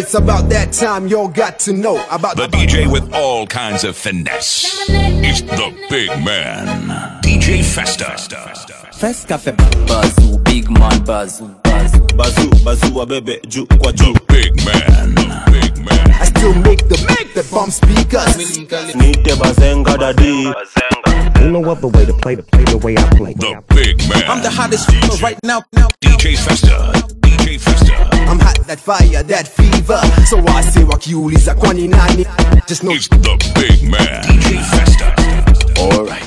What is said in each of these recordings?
it's about that time y'all got to know about the DJ with all kinds of finesse. It's the big man, DJ Festa. Festa fait bazoo, big man bazoo. Bazoo, bebe, ju kwa ju. The big man. I still make the bomb speakers. Nite bazenga daddy. Ain't no other way to play the way I play. The big man. I'm the hottest right now. DJ Festa. I'm hot, that fire, that fever. So I say wakiuliza kwani nani. Just know it's the big man, DJ Festa. Alright.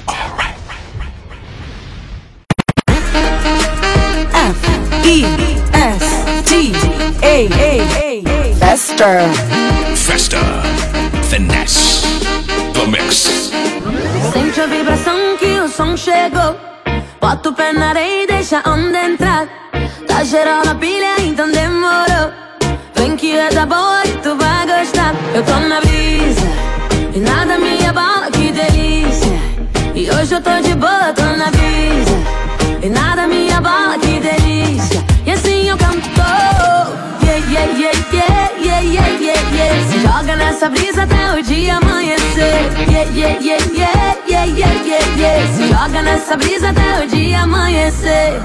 Festa. Festa. Finesse. The mix. Sente a vibração que o som chegou. Bota o pé na areia e deixa a onda entrar. Tá geral na pilha, então demorou. Vem que é da boa e tu vai gostar. Eu tô na brisa e nada me abala, que delícia. E hoje eu tô de boa, tô na brisa e nada me abala, que delícia. E assim eu canto. Yeah, yeah, yeah, yeah, yeah, yeah, yeah, yeah. Se joga nessa brisa até o dia amanhecer. Yeah, yeah, yeah, yeah, yeah, yeah, yeah, yeah. Se joga nessa brisa até o dia amanhecer.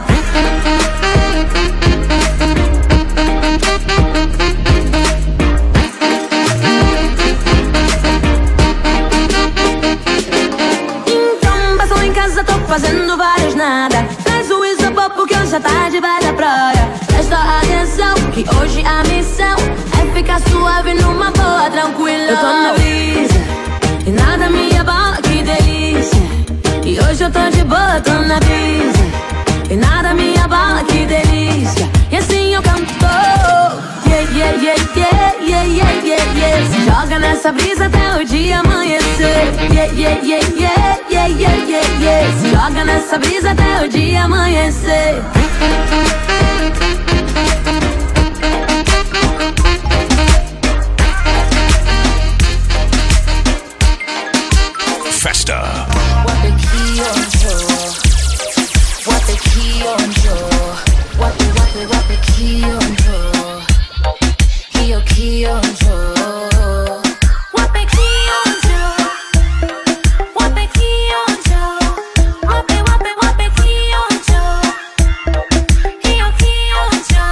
Então passou em casa, tô fazendo vários nada. Traz o isopor porque hoje a tarde vai da praia. Presta atenção que hoje a missão é ficar suave numa boa, tranquila. Eu tô na brisa e nada me abala, que delícia. E hoje eu tô de boa, tô na brisa e nada me abala, que delícia. E assim eu canto. Yeah, yeah, yeah, yeah, yeah, yeah, yeah, yeah. Se joga nessa brisa até o dia amanhecer. Yeah, yeah, yeah, yeah, yeah, yeah, yeah, yeah. Se joga nessa brisa até o dia amanhecer. Festa. Wape kionjo, wape kionjo, wape kionjo, hiyo kionjo. Wape kionjo, wape kionjo, wape kionjo, hiyo kionjo.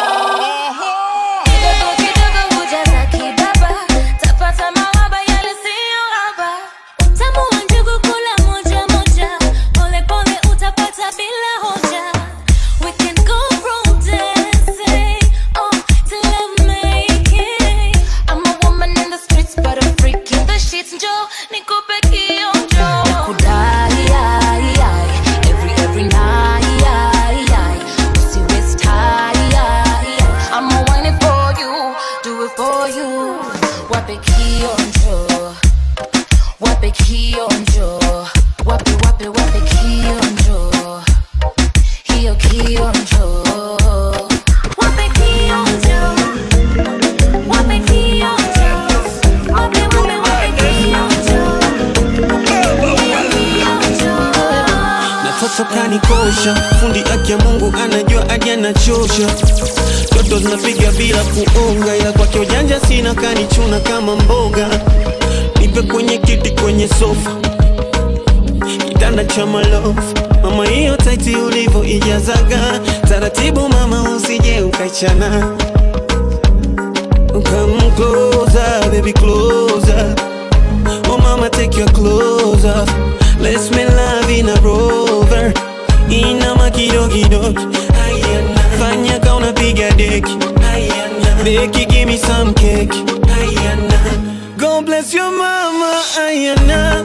Kidogo hujaza kibaba, tapata mawaba yale siyo haba. Utamu wa njugu kula moja moja, pole pole utapata bila hoja. We can go from dancing, till love making. I'm a woman in the streets, but a freak in the sheets. Njo, nikupe kionjo. Nakudai, every night, pussy waist high. I'ma whine it for you, do it for you. Wape kionjo, wape kionjo, wape kionjo, hiyo kionjo. Wape kionjo, wape kionjo, wape kionjo, hiyo kionjo. Natoto kanikosha, fundi aki ya Mungu anajua hadi anachosha. Toto zinapiga bila kuonga, ila kwake ujanja sina, kanichuna kama mboga. Nipe kwenye kiti kwenye sofa, kitanda cha malofu. Mama hiyo taiti ulivo ijazaga, taratibu mama usije ukachana. Come closer, baby closer. Oh mama take your clothes off. Let's make love in a Rover. Inama kidogo, fanya ka unapiga deki. Beki give me some cake. God bless your mama, Ayana.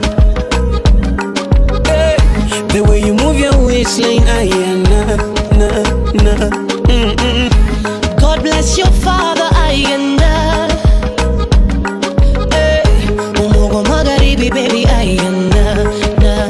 Hey, the way you move your waistline, Ayana, na. God bless your father, Ayana. Hey, Mungu magharibi, baby, Ayana, na.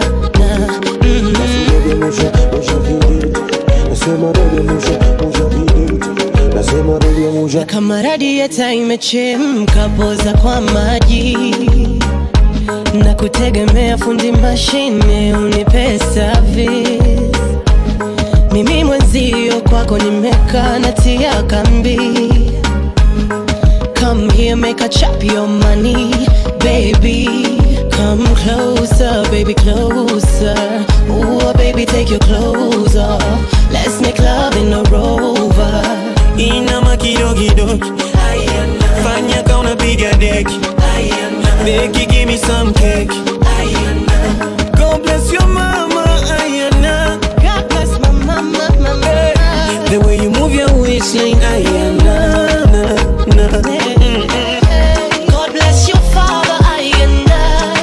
Kama radieta imechemka, poza kwa maji. Na kutegemea fundi mashine unipe service. Mimi mwenzio kwako nimekaa natia kambi. Come here, make a chop your money, baby. Come closer, baby, closer. Ooh, baby, take your clothes off. Let's make love in a Rover. Inama kidogo, fanya ka unapiga deki. Deki, give me some cake. God bless your mama, Ayana. God bless my mama, mama. The way you move your waistline, Ayana. God bless your father, Ayana.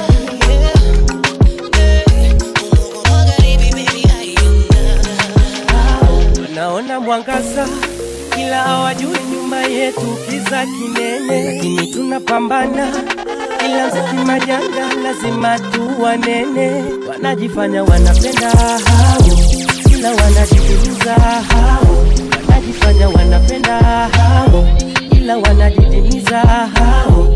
Naona mwangaza ila hawajui nyuma yetu kiza kinene, lakini tunapambana ila mziki majanga lazima tuwanene. Wanajifanya wanapenda hao ila wanajitimiza hao. Wanajifanya wanapenda hao ila wanajitimiza hao.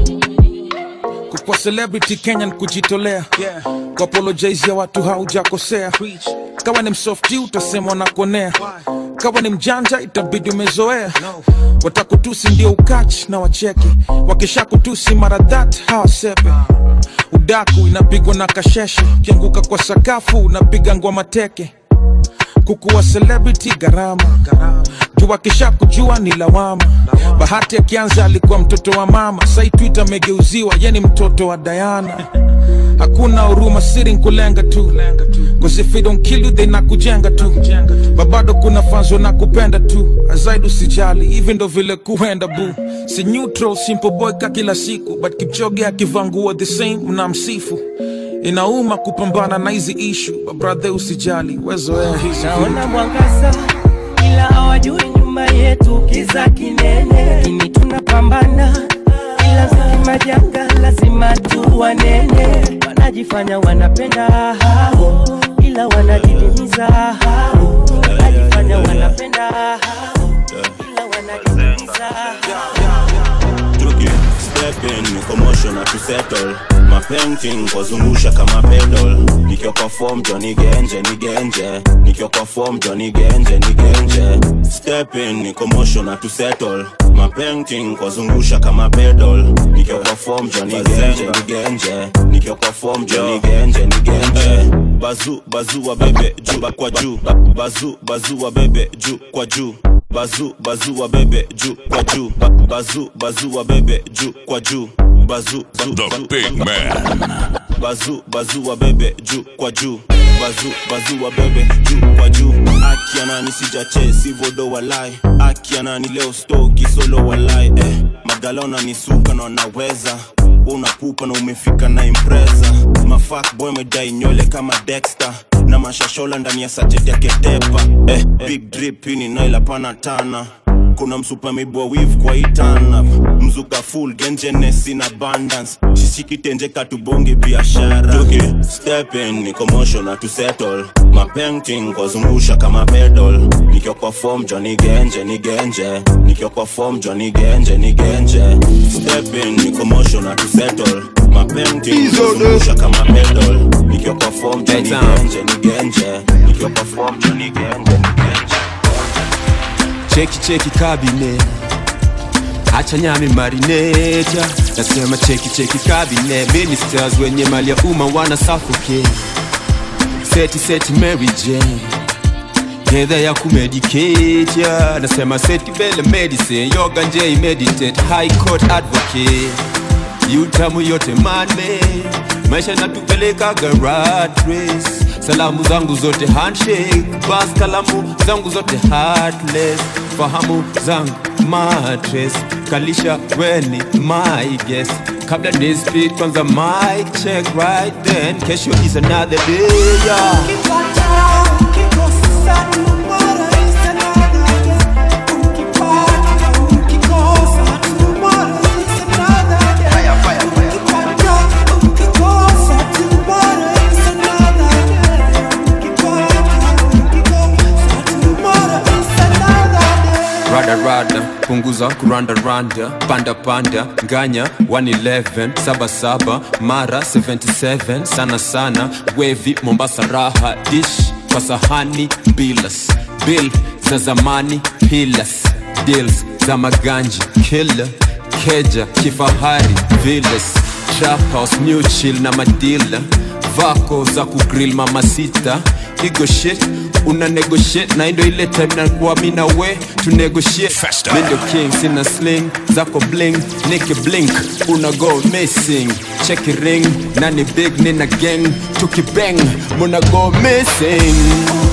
Kwa celebrity Kenyan kujitolea, kwa apologize ya watu haujakosea. Kawa ni msofti utasema wanakonea, kawa ni mjanja itabidi umezoea. Watakutusi ndio ukachi na wacheke, wakisha kutusi mara that hawasepe. Udaku inapigwa na kasheshe, kianguka kwa sakafu unapiga ngoma teke. Kukuwa celebrity gharama, jua kisha kujua ni lawama. Bahati ya kianza alikuwa mtoto wa mama, sai Twitter megeuziwa yeni mtoto wa Diana. Hakuna huruma, siri nkulenga tu, cause if they don't kill you they nakujenga tu. Babado kuna fans wanakupenda tu, azaidi usijali, hivi ndo vile kuenda boo. Si neutral, simple boy ka kila siku, but Kipchoge akivangua the same mnamsifu. Inauma kupambana na hizi issue, but brother usijali, wezoea hizi. Naona mwangaza ila hawajui nyuma yetu kiza kinene, lakini tunapambana ila mziki majanga lazima tuwanene. Wanajifanya wanapenda hao ila wanajitimiza hao. Wanajifanya wanapenda hao ila wanajitimiza hao. Step in, commotion to settle. My painting kuzungusha kama pedal. Nikio perform Johnny Genje, ni Genje. Nikio perform Johnny Genje, ni Genje. Step in, commotion to settle. My painting kuzungusha kama pedal. Nikio perform Johnny Genje, ni Genje. Nikio perform Johnny Genje, ni Genje. Bazu wa bebe juu kwa juu. Bazu wa bebe juu kwa juu. Bazu wa bebe juu kwa juu. Bazu wa bebe juu kwa juu. The big man. Bazu wa bebe juu kwa juu. Bazu wa bebe juu kwa juu. Akiana ni sijache si vodo walai. Akiana ni leo stoki solo walai. Magalona ni suka na naweza. Unapupa na umefika na impreza. Mafuck boy medai nyole kama Dexter. Na mashashola ndani ya sachet ya ketepa. Big drip ini naila panatana. Kuna msupa mibwa weave kwa itana. Mzuka full gengenes in abundance. Shishiki tenje katubonge biashara. Step in ni commotion to settle. My painting kuzungusha kama pedal. Nikio kwa form Johnny Genje, ni Genje. Nikio kwa form Johnny Genje, ni Genje. Step in ni commotion to settle. My painting kuzungusha kama pedal. Nikio kwa form Johnny Genje, ni Genje. Nikio kwa form Johnny Genje, ni Genje. Cheki kabine, acha nyami marinate. Nasema cheki kabine. Ministers wenye mali ya umma wana suffocate. Seti Mary Jane, gedha ya kumedicate ya. Nasema seti bele medicine, yoga nje meditate. High court advocate, utamu yote mane. Maisha natupeleka garage race. Salamu zangu zote handshake, bas kalamu zangu zote heartless. Fahamu zangu mattress, kalisha weni my guest. Kabla ni speed kwanza mic check right then. Kesho is another day, yeah. Rada, punguza, kuranda, panda, nganya, 111, 77, mara, 77, sana, wavy, Mombasa raha, dish, kwa sahani, bilas, bill, za zamani, pilas, deals, za maganji, killer, keja, kifahari, villas, trap house, new chill na madila, vako za kugrill mama sita, ego shit, una negotiate, na indo ile time na kuwa mina we, to negotiate, Mendo king, sina sling, zako bling, niki blink, una go missing, check it ring, nani big, nina gang, tuki bang, muna go missing.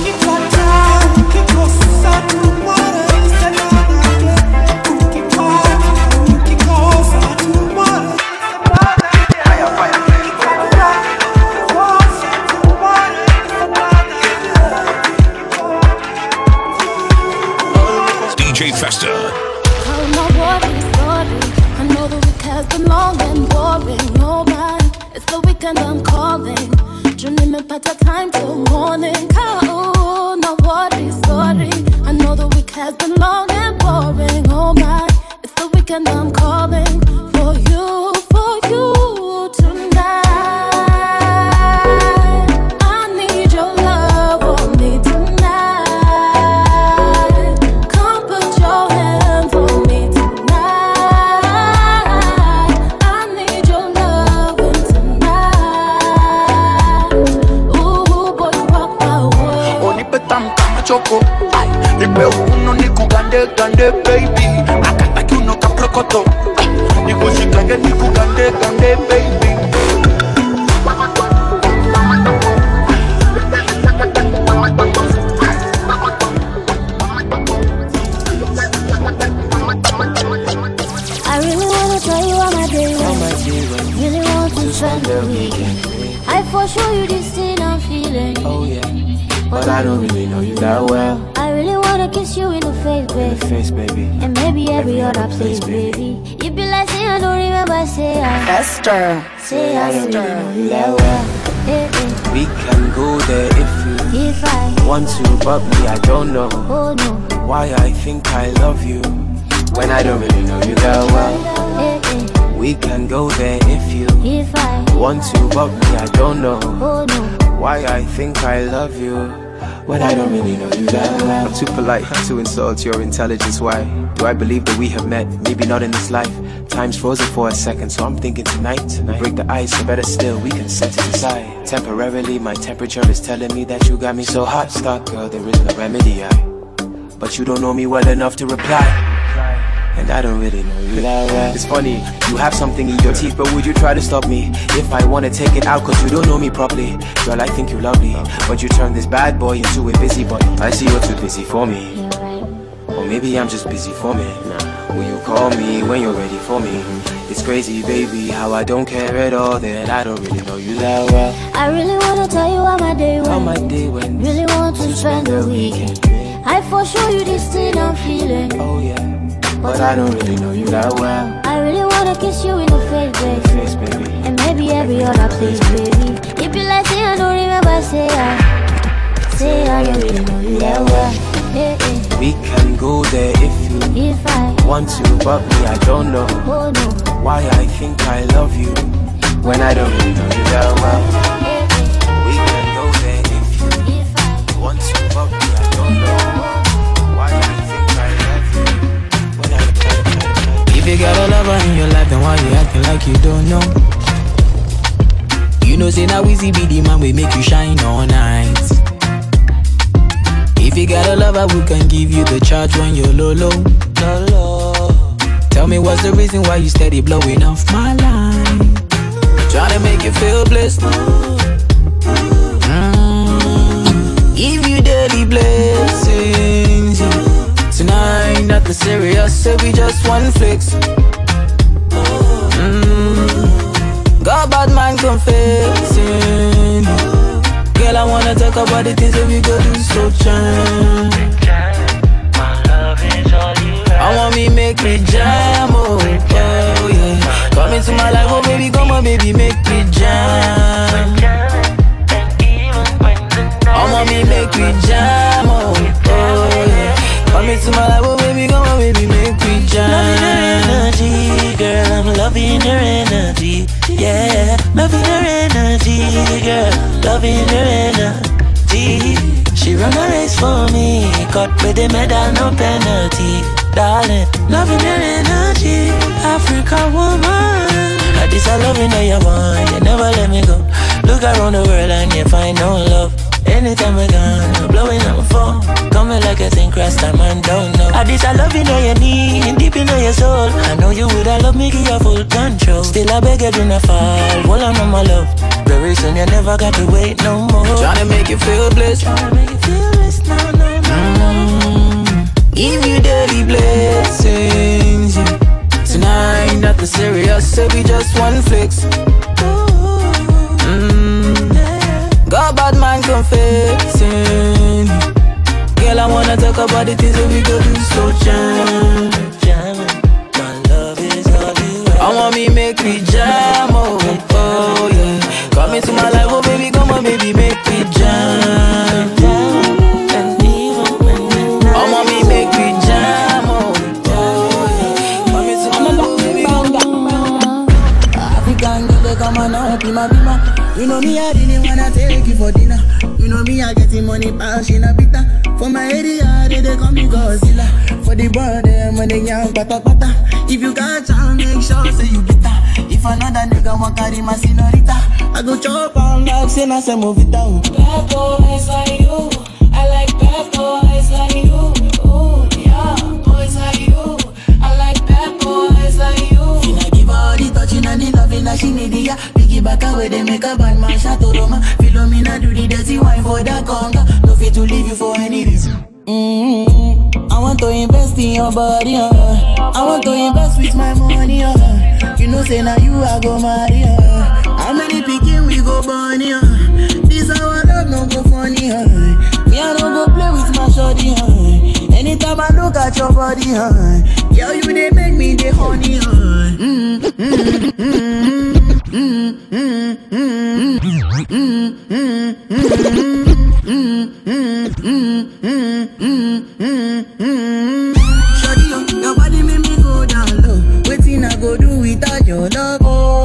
DJ Festa. Call my worry, sorry. I know the week has been long and boring. Oh my, it's the weekend I'm calling. Dreaming about a time till morning. Call my worry, sorry. I know the week has been long and boring. Oh my, it's the weekend I'm calling for you tonight. I need your love on me tonight. Choco, nipe uno nikugande gande baby, akata kiuno kaprokoto, nikushikage nikugande gande baby. I really wanna tell you how my day went. Really want to spend the weekend. I for sure you this thing I'm feeling. Oh yeah. But I don't really know you that well. I really wanna kiss you in the face, baby. In the face, baby. And maybe every other place, baby. You be like, say I don't remember, say I Esther. Say I don't Esther. really know you that well. We can go there if I want to, but me, I don't know. Oh no. Why I think I love you when I don't really know you that well. We can go there if I want to, but me, I don't know. Oh no. Why I think I love you when I don't really know you that well. I'm too polite to insult your intelligence. Why do I believe that we have met? Maybe not in this life. Time's frozen for a second, so I'm thinking tonight we break the ice, or better still, we can set it aside. Temporarily, my temperature is telling me that you got me so hot. Stop, girl, there is no remedy. But you don't know me well enough to reply. And I don't really know you that well. It's funny, you have something in your teeth, but would you try to stop me if I wanna take it out? Cause you don't know me properly. Girl, I think you're lovely, but you turn this bad boy into a busybody. I see you're too busy for me. Or maybe I'm just busy for me. Will you call me when you're ready for me? It's crazy, baby, how I don't care at all that I don't really know you that well. I really wanna tell you how my day went. How my day went. Really want to spend the weekend. I for sure you this thing I'm feeling. Oh yeah. But I don't really know you that well. I really wanna kiss you in the face, baby. In the face, baby. And maybe every other place, baby. If you like, say I don't remember, say I don't really know you that well. We can go there if I want to, but me, I don't know. Oh no. Why I think I love you when I don't really know you that well. We can go there if I want to, but me, I don't know. Why I think I love you when I If you got a lover in your life, then why you acting like you don't know? You know, say now Weezy be the man we make you shine all night. If you got a lover who can give you the charge when you're low. Tell me what's the reason why you steady blowing off my line? Trying to make you feel blessed. Give you daily blessings. Tonight, nothing serious, say we just one flex. Got bad man confessing. Girl, I wanna talk about the things that we go do so jam. I want me make me jam, oh yeah. Come into my life, oh baby, come on baby, make me jam. I want me make me jam, oh yeah. Come into my life, oh baby, come on baby, make me jam. Loving her energy, girl, I'm loving her energy. Yeah, loving her energy, girl, loving her energy. She run a race for me, cut with the medal, no penalty. Darling, loving her energy, Africa woman. This I love you know you want, you never let me go. Look around the world and you find no love. Anytime we're gone, blowing up my phone. Coming like a thing, crash time and don't know. This I love you know you need, deep in your soul. I know you would, I love me, give you full control. Still I beg you do not fall, hold on my love. Very soon you never got to wait no more. Tryna make you feel blessed, tryna make you feel blessed, no. Give you daily blessings, yeah. Tonight, nothing serious, say we just one flex. Got bad man confessing. Girl, I wanna talk about the things that we go do so jam. My love is all you ever. I want me make me jam, oh yeah. Come into my life, oh baby, come on baby, make me jam. I want me make me jam, oh yeah. Come into my life, baby, African girl, they come on now, bima. You know me, I really wanna take you for dinner. You know me, I getting money, pass in a bitter. For my area, they call me Godzilla. For the brother, when they young, pata. If you got time, make sure say you bitter. If another nigga want carry my senorita, I go chop on like say na say move it down. Bad boys like you, I like bad boys like you. Ooh, yeah, boys like you, I like bad boys like you. Finna give her the touching and the loving that she need, yeah. Back away, they make a bad man shot to Roma. Philomena do the dirty wine for the conga. No fit to leave you for any reason. I want to invest in your body, I want to invest with my money, You know say now you I go marry, How many picking we go burn, This our love no go funny, Me I don't go play with my shorty, Anytime I look at your body, Yo, you they make me the honey, Shawty, your body make me go down low. Waiting I go do without your love.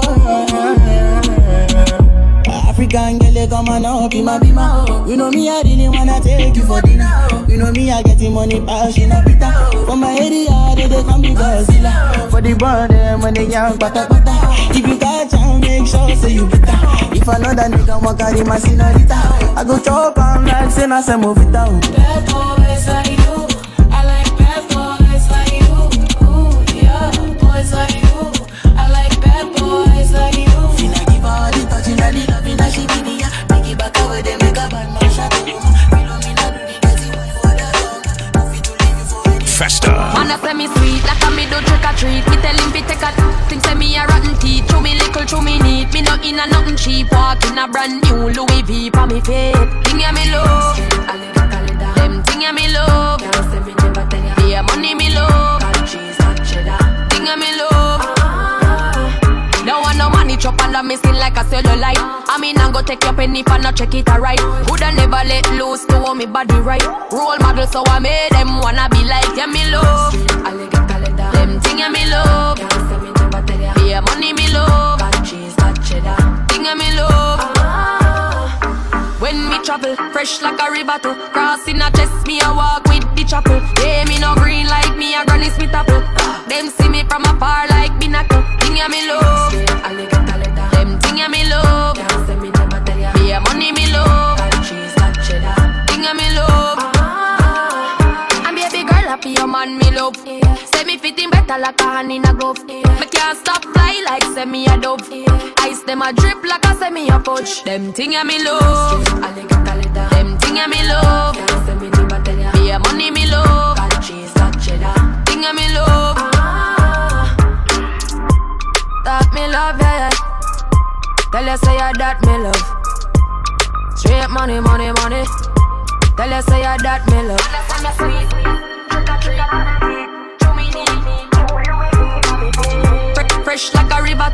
African girl, they come on up in my bima. You know me, I really wanna take you for dinner. You know me, I getting money, pass in a bitter. For my area, they call me Godzilla. For the brother, when they young, pata. If you got time, make sure say you bitter. If another nigga want carry my senorita, I go chop on like say na say move it down. Bad boys like you, I like bad boys like you. Ooh, yeah, boys like you, I like bad boys like you. Finna give her the touching and the loving that she give me, yeah. Make it back away, they make a bad man shot to Roma. Philomena do the dirty wine for the conga. No fit to leave you for any Festa. Man, I say me sweet, like a me do trick or treat. Me tell him fi take a think say me a rotten teeth. Chew me little, chew me neat. Me not in a nothing cheap. Walk in a brand new Louis V for me feet. Thing ya me love, them thing ya me love. Yeah, money me love, thing ya me love. Don't want no money chop under me skin like a cellulite. I mean I go take your penny for not check it alright. Woulda never let loose to hold me body right. Role model so I made them wanna be like yeah me love. Them thing ya me love. Yeah, money me love. Thing ya me love. When me travel, fresh like a river to crossing a chest, me a walk with the chapel. Yeah, me no green like me a Granny Smith apple. Them see me from afar like binacle. Thing ya me love. Them thing ya me love. Yeah, money me love. Thing ya me love. And baby girl happy your man me love. Say me fit him better like a hand in a glove. Me can't stop fly like say me a dove. Ice them a drip like a say me a fudge. Them thing ya me love. Them thing ya me love. Yeah, money me love. Thing ya me love. That me love, yeah. Tell you say ya that me love. Straight money, money, money. Tell you say ya that me love. Fresh like a river.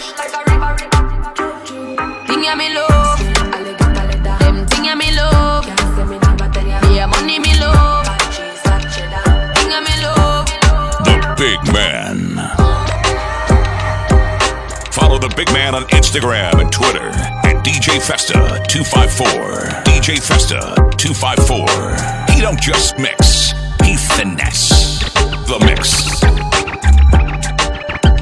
Thing ya me love. Them thing ya me love. Yeah, money me love. Thing ya me love. The Big Man. Follow the Big Man on Instagram and Twitter at DJ Festa 254. DJ Festa 254. He don't just mix, he finesse the mix.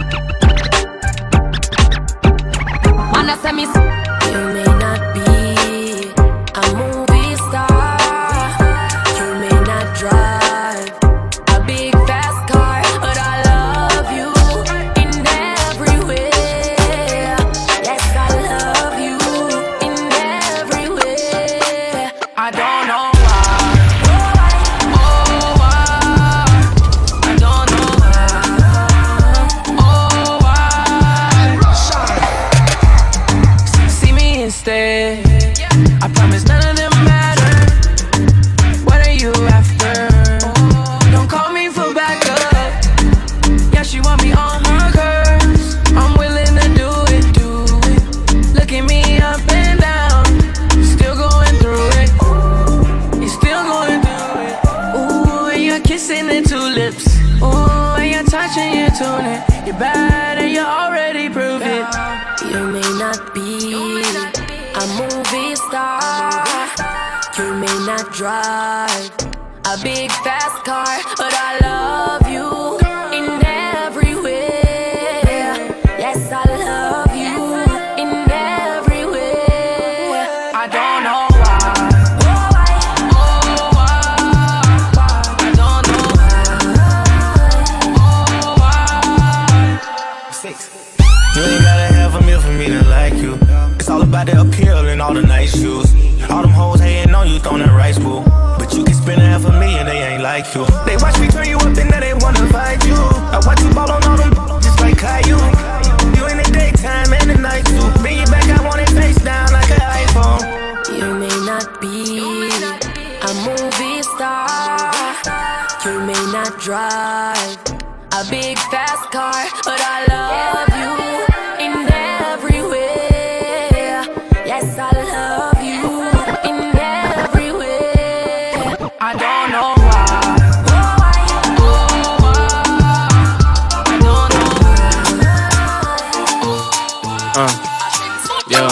say me. You may not be a movie star, you may not drive a big fast car, but I love you in every way. Yes, I love you in every way. I don't know why. Oh, why? I don't know why. Oh, why? See me instead. I promise none of them matter. What are you after? Don't call me for backup. Yeah, she want me on her curves. I'm willing to do it. Look at me up and down. Still going through it. You're still going through it. Ooh, and you're kissing the tulips. Ooh, and you're touching your tunic. You're bad and you already proved it. You may not be a movie star, you may not drive a big fast car, but I love you in every way. Yes, I love you in every way. I don't know why. Oh, why? I don't know why. Oh, why? You ain't gotta have a meal for me to like you. It's all about the appeal and all the nice shoes. All them hoes hating on you, throwing that rice bowl. But you can spend $500,000, they ain't like you. They watch me turn you up and now they wanna fight you. I watch you ball on all them just like Caillou. You in the daytime and the night too. Bring it back, I want it face down like an iPhone. You may not be a movie star, you may not drive a big fast car, but I love you in every way. Yes, I love you in every way. I don't know why. Oh, why? I don't Yo.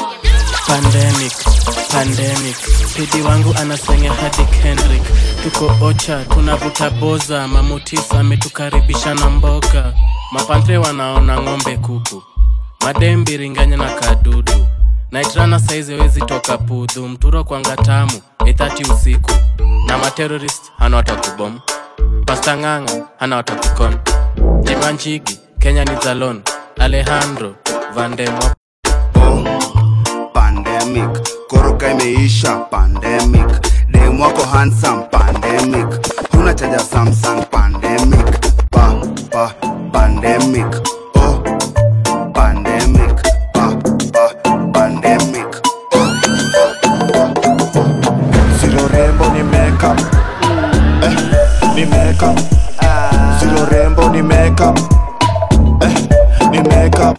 Pandemic Pidi wangu anasenge hadi Kendrick. Tuko Ocha, tunavuta boza. Mamutisa ametukaribisha na mboga. Mapantre wanaona ng'ombe kuku. Madembi ringanya na kadudu. Naitrana saizi wezi toka pudhu. Mturo kwa ngatamu 8:30 usiku. Na materrorist hana watakubom. Pasta nganga hana watakukon. Jimanchigi Kenya ni Zalon. Alejandro Vandemo. Pandemic, koroka imeisha. Pandemic, demu wako handsome. Pandemic, huna chaja Samsung. Pandemic, pandemic. Oh, pandemic, pandemic. Silo rembo ni makeup. Ni makeup. Silo rembo ni makeup. Ni makeup.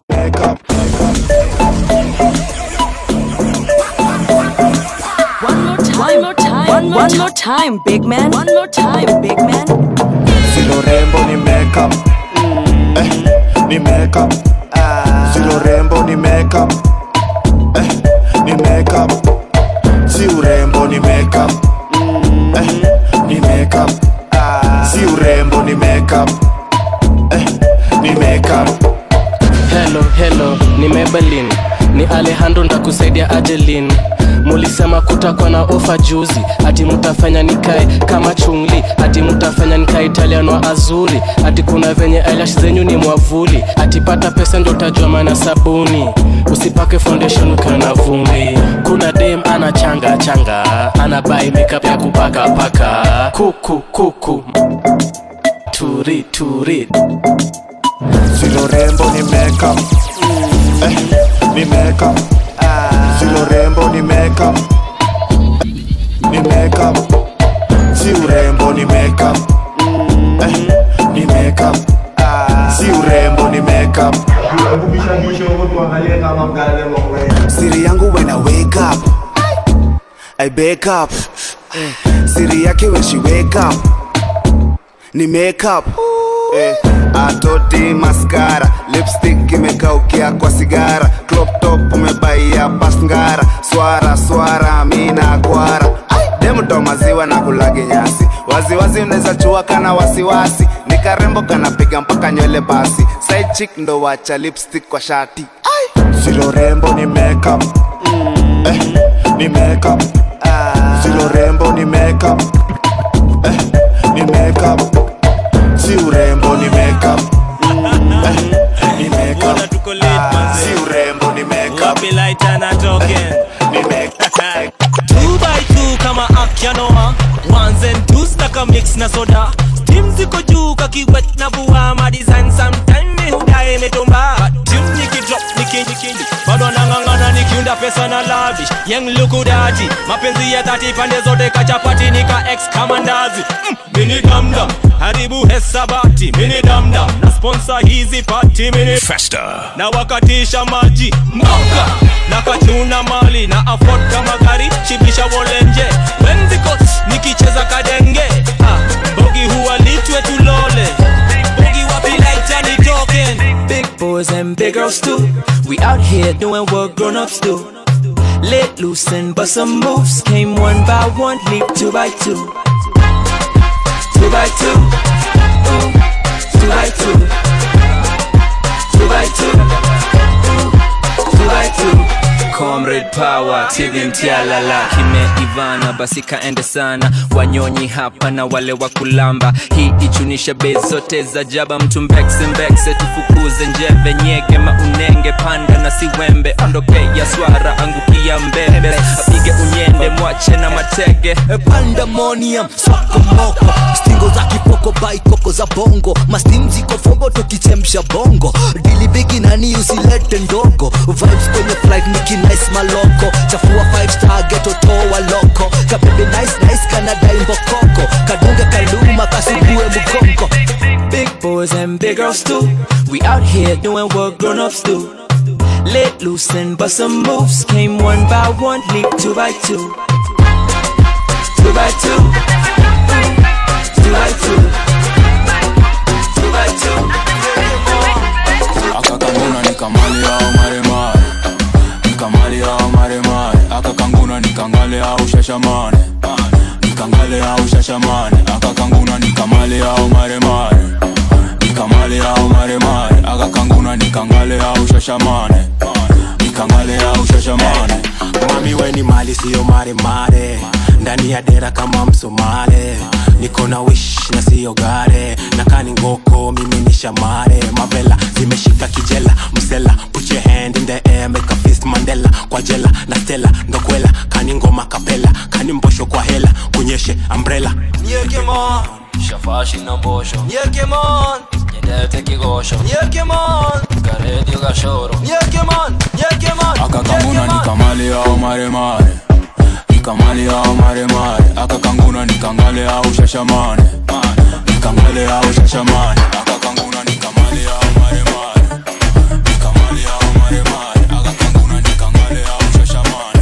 One more time, big man. One more time, big man. Silo rembo ni makeup. Ni makeup. Silo rembo ni makeup. Ni makeup. Si urembo ni makeup. Ni makeup. Si urembo ni makeup. Ni makeup. Hello, ni Maybelline. Ni Alejandro ndakusaidia Adeline. Mulisema kutakuwa na ofa juzi. Ati mutafanya nikae kama chungli. Ati mutafanya nikae Italiano wa azuri. Ati kuna venye eyelash zenyu ni mwavuli. Ati pata pesa ndio utajua maana sabuni. Usipake foundation ukana vumbi. Kuna dem ana changa. Ana buy makeup ya kupaka paka. Kuku Turi Silo rembo ni makeup. Ni makeup. Silo rembo ni makeup. Ni makeup. Si urembo ni makeup. Ni makeup. Si urembo ni makeup. Siri yangu when I wake up, I bake up. Siri yake when she wake up, ni makeup. Atoti mascara, lipstick imekaukia kwa sigara. Crop top umebaia pasngara. Swara mina kwara. Demu to maziwa na kulagi nyasi. Wazi uneza chua kana wasiwasi. Nikarembo kana piga mpaka nywele basi. Side chick ndo wacha lipstick kwa shati. Silo rembo ni makeup. Ni makeup. Silo rembo ni makeup. Ni makeup. Si urembo ni makeup. Ni makeup. Si urembo ni makeup. Be light and a token. Ni makeup. 2x2 kama Akianoa. Ones and twos like a mix na soda. Steam ziko juu kakiwet na buwa. Ma design sometime me hudae metomba. Tune niki drop niki bado nangangana nikiunda pesa na lavish. Young luku dati mapenzi ya 30 pande zote kachapati nika ex kama ndazi. Mini damda haribu hesabati. Mini damda na sponsor hizi party. Mini Festa na wakatisha maji mboga na kachuna mali na afford kama gari shibisha wolenje wenziko nikicheza kadenge bogi huwa litwe tulole bogi wapi like Johnny token. Big boys and big girls too. We out here doing what grown-ups do. Let loose and bust some moves. Came one by one, leap 2 by 2. 2 by 2. 2 by 2. 2 by 2. 2 by 2. Comrade power, TV mtialala. Kime Ivana, basi kaende sana. Wanyonyi hapa na wale wakulamba. Hii ichunisha base zote za jaba. Mtu mbekse tufukuze njeve. Nyege maunenge panda na siwembe. Ondoke ya swara angukia mbebe. Apige unyende mwache na matege. Pandemonium, soko moko. Stingo za kipoko by koko za bongo. Mastim ziko fombo tukichemsha bongo. Dili bigi nani usilete ndogo. Vibes kwenye flight niki nice maloko. Chafua 5-star ghetto toa loko. Kabebe nice kanada imbo koko. Kadunge kaluma kasubue mugongo. Big boys and big girls too. We out here doing what grown-ups do. Let loose and bust some moves. Came one by one, leap 2 by 2. 2 by 2. 2 by 2. 2 by 2. Akakanguna nikamali au maremare. Nikamali au maremare. Akakanguna nikangale au shashamane. Nikangale au shashamane. Akakanguna nikamali au maremare. Nikamali au maremare. Akakanguna nikangale au shashamane. Nikangale au shashamane. Mami we ni mali siyo maremare. Ndani ya dera kama Msomale. Niko na wish na siyo gare. Nakani ngoko mimi ni shamare. Mavela zimeshika kijela. Msela put your hand in the air. Make a fist Mandela. Kwa jela na Stella ndokwela. Kani ngoma kapela. Kani mbosho kwa hela. Kunyeshe umbrella. Nyekemon Shafashi na bosho Nyekemon Nyedete kigosho Nyekemon Garedio gashoro Nyekemon Akakanguna nikamali au maremare. Nikamali au maremare. Akakanguna nikangale au shashamane. Nikangale au shashamane. Akakanguna nikamali au maremare. Nikamali au maremare. Akakanguna nikangale au shashamane.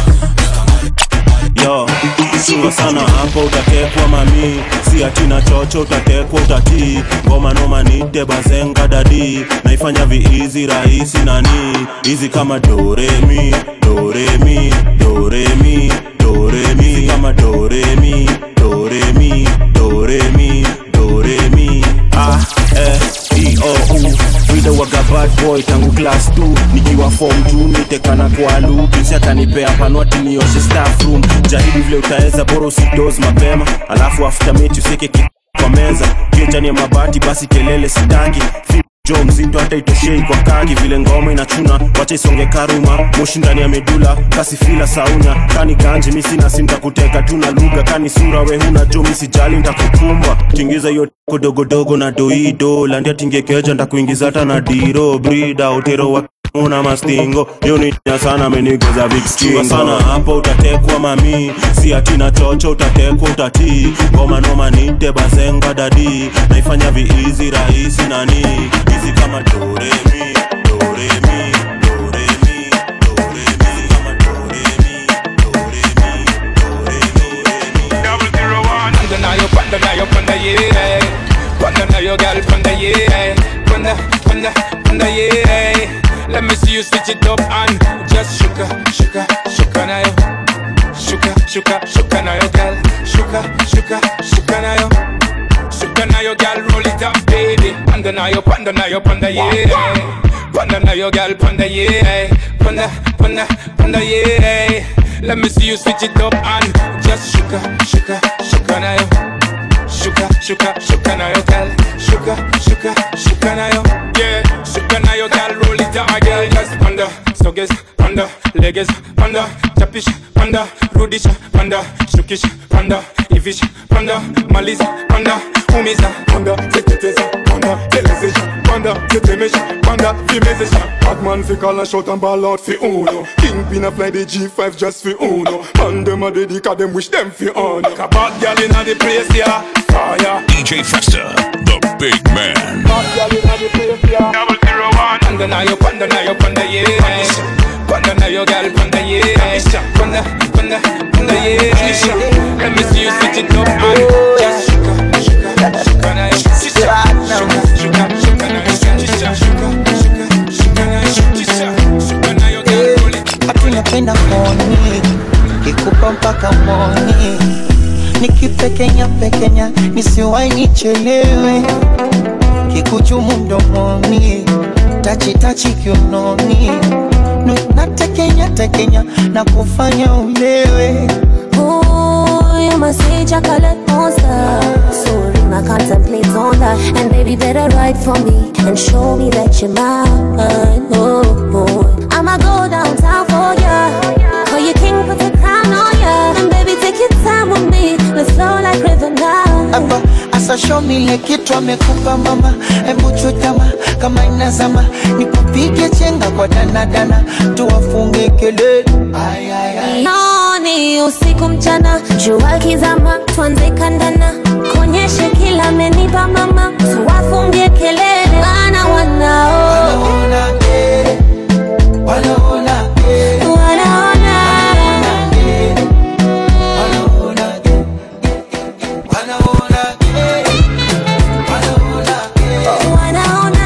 Yo, chunga sana hapo utatekwa mami. Si atina chocho utatekwa utatii. Ngoma noma nite bazenga dadi. Naifanya vi-easy rahisi nani. Easy kama do re mi. Do re mi. Do re mi. Do re mi. Easy kama do re mi. Do re mi. Do re mi. Do re mi. E-O-U. Vida waga bad boy tangu class 2. Nikiwa form 2 nitekana kwa loop. Binsi atanipea panwati nioshe staff room. Jaribu vile utaeza bora usidose mapema. Alafu after meet useke kwa meza. Kiechani ya mabati basi kelele sitaki. Jo mzito hata itoshei kwa kaki. Vile ngoma inachuna wacha isonge karuma. Moshi ndani ya medula kasi fila saunya. Kani ganji misi na sinta kuteka tuna lugha. Kani sura we huna jo misi jali nitakukumba. Tingiza yo dogo na doido. Landia tingekeja nitakuingiza hata na diro. Brida utero wa una mastingo. Yoni sana menigeza big stingo. Sana hapo utatekwa mami. Si atina chocho utatekwa utatii. Ngoma noma nite bazenga dadi. Naifanya vi-easy rahisi nani. Easy kama do re mi. Do re mi. Do re mi. Do re mi. Kama do re mi. Do re mi. Do re mi. 001. Panda yeah. Panda your girl panda yeah. Panda yeah. Let me see you switch it up and just shuka na yo. Shuka na yo girl. Shuka na yo. Shuka na yo girl, roll it up baby. Panda na yo panda yeah. Panda now your girl, panda yeah. Panda, panda, panda yeah. Let me see you switch it up and just shuka, shuka, shuka now yo. Shuka, shuka, shuka now yo girl. Shuka, shuka, shuka now yo. Yeah, shuka now yo girl, roll it down girl. Just panda, stogies, panda, legs, panda, chapish, panda, rudish, panda, shukish, panda, ivish, panda, malisa, panda, umisa, panda, teketesa, panda, telesesha, panda, tetemesha, panda, fimesesha. Batman fi call and shout and ball out fi uno. Kingpin a fly the G5 just fi uno. And them a dedica them wish them fi on. Like a bad girl inna the place yeah, fire. DJ Festa, the big man. Bad girl inna the place yeah. 001. Panda na yo, panda yeah. Panda na yo girl, panda yeah. Panda, panda, panda yeah. Let me see you switch it up and just shuka, shuka, shuka na yo. Shuka, shuka, shuka na yo. Napenda koni kikupa mpaka moni nikipekenya pekenya nisiwai nichelewe kikuchumu mdomoni tachi tachi kiunoni natekenya tekenya na kufanya ulewe. Ooh, you must say chocolate monster. So I contemplate on that. And baby better write for me and show me that you're mine. Oh, oh. I'ma go downtown for ya. For your king put the crown on ya. And baby take your time with me. Let's flow like river now. Aba, asa show me le kitu amekupa mama. Embu chutama kama inazama. Nikupige chenga kwa dana dana. Tuwafunge kelele. Ay ay ay. Noni usiku mchana. Jua kizama tuanze kandana. Konyeshe kila amenipa mama. Tuwafunge kelele. Wana wanao. Wanaona kere. Wanaona kere. Wanaona. Wanaona kere. Wanaona kere. Wanaona kere. Wanaona.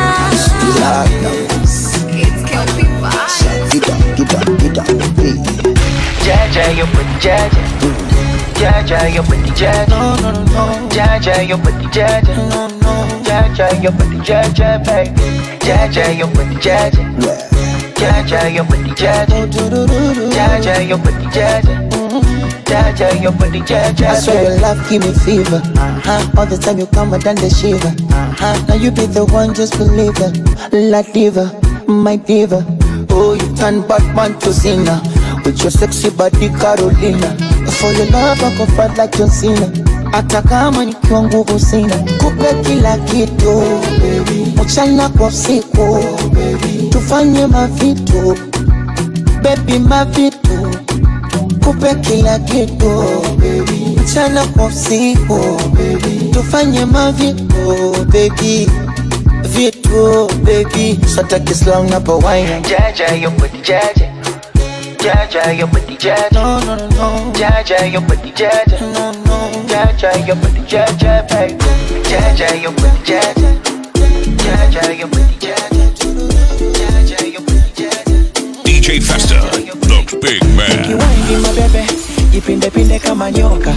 Jaja, your booty, Jaja. Jaja, your booty, Jaja. No, no, no. Jaja, your booty, Jaja. No, no. Jaja, your booty, Jaja, baby. Jaja, your booty, Jaja. Jaja, your booty, Jaja. Jaja, your booty, Jaja. Jaja, your booty, Jaja. I swear your love give me fever. All the time you come and then the shiver. Now you be the one, just believe it. La diva, my diva. Oh, you turn Batman to Cena with your sexy body Carolina. For your love I go fight like John Cena. Hata kama nikiwa nguvu sina. Kupe kila kitu mchana kwa usiku. Tufanye mavitu baby, mavitu. Kupe kila kitu mchana kwa usiku. Tufanye mavitu baby, vitu baby. So take it slow na pa wine. Jaja, your booty, Jaja. Jaja, your booty, Jaja. No, no, no. Jaja, your booty, Jaja. No, no. Jaja, your booty, Jaja, baby. Jaja, your booty, Jaja. Jaja, your booty, Jaja. Jaja, your booty, Jaja. DJ Festa, the big man. Kiwaindi mabebe, ipinde pinde kama nyoka.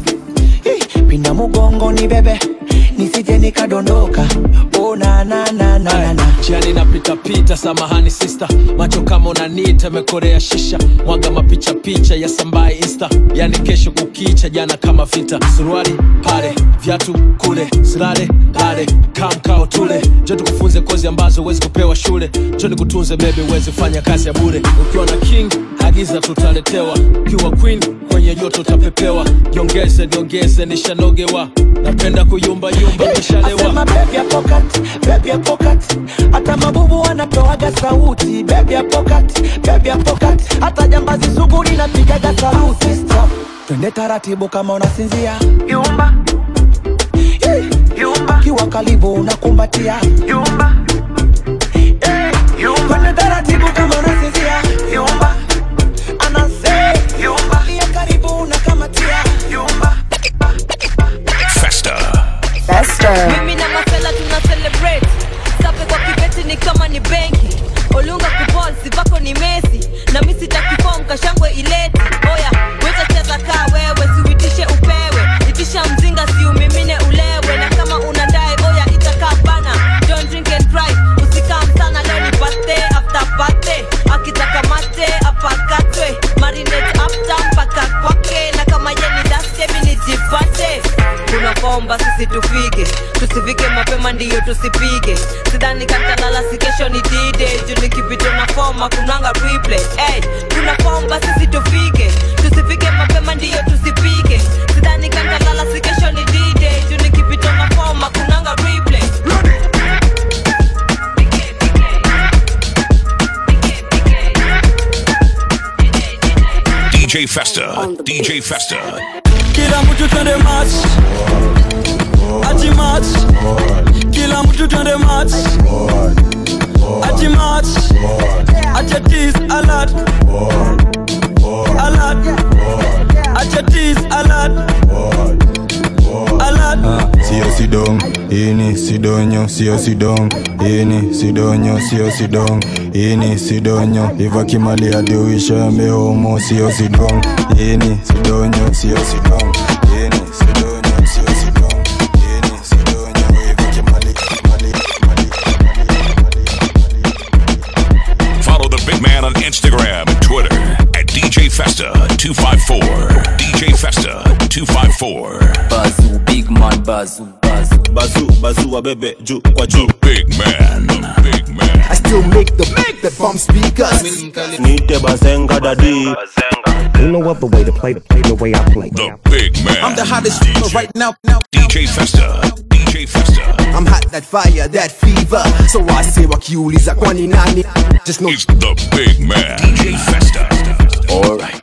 Pinda mugongo ni bebe, nisije nikadondoka. Oh na na na na na. Jiani napita pita, samahani sister. Macho kama unanita, mekorea shisha. Mwaga mapicha picha ya sambai insta. Yani kesho kukicha, jana kama vita. Suruali, pale, viatu, kule. Sirare, lale, kamkao tule. Joto kufunze kozi ambazo wezi kupewa shule. Joni kutunze baby, wezi fanya kazi ya bure. Ukiwa na king, agiza tutaletewa. Ukiwa queen, kwenye joto utapepewa. Niongeze, nishanogewa. Napenda kuyumba yumba, nishalewa. Asema baby ya pocket. Hata mabubu wanatoaga sauti. Baby ya pocket. Hata jambazi suguri na pigaga sauti. Stop. Twende taratibu kama unasinzia. Yumba. Yumba. Kiwa karibu unakumbatia. Yumba. Yumba. Twende taratibu kama unasinzia. Yumba. Anase. Yumba. Liya karibu unakamatia. Yumba. Festa. Mimi na mafela tuna celebrate. Sape kwa kibeti ni kama ni benki. Olunga kupol, sivako ni Messi. Na misi takifom kashangwe ileti. Oya, weta cheza kaa wewe, siwitishe upewe. Itisha mzinga si umimine ulewe. Na kama unadai, oya itakaa bana. Don't drink and drive, usikam sana leo ni birthday. tusipige. Sidhani kantalala si kesho ni D-Day. Juu nikipita na form kunanga replay. Hey, kuna form basi situfike. Tusifike mapema ndiyo tusipige. Sidhani kantalala si kesho ni D-Day. Juu nikipita na form kunanga replay. DJ Festa, DJ Festa. Kila mtu twende match, ati match. Kila mtu twende match, ati match. Ati tease alert, alert. Ati tease alert, alert. Sio sidong, ini sidonyo, sio sidong. Ini sidonyo, sio sidong. Ini sidonyo, iva kimali adiwisha mehomo, sio sidong. Ini sidonyo, sio sidong. Ini sidonyo, sio sidong. Ini sidonyo, iva kimali. Follow the big man on Instagram and Twitter at DJ Festa 254. DJ Festa 254. Bazoo, big man, bazoo. Bazoo wa bebe juu kwa juu. Big man. I still make the bump speakers. Nite bazenga daddy. Ain't no other way to play the way I play. The big man. I'm the hottest DJ right now. DJ Festa. DJ Festa. I'm hot, that fire, that fever. So I say wakiuliza kwani nani. Just know it's the big man. DJ Festa. Alright.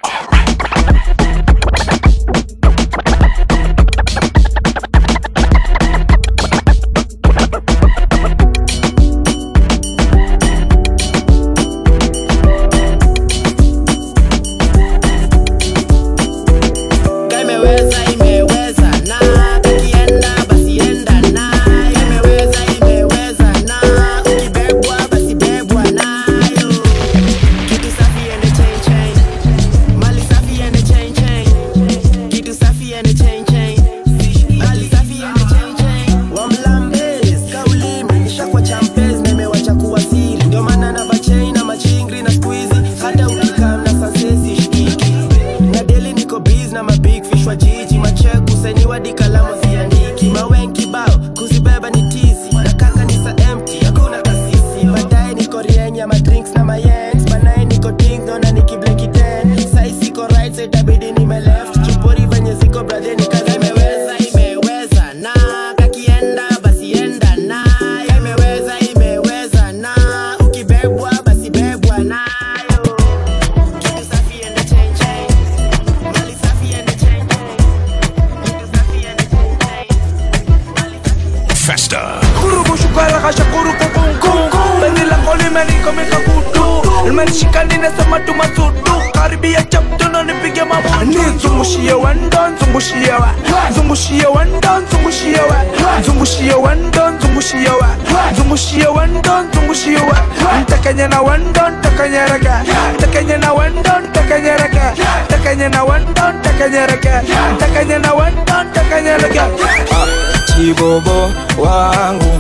Chibobo wangu,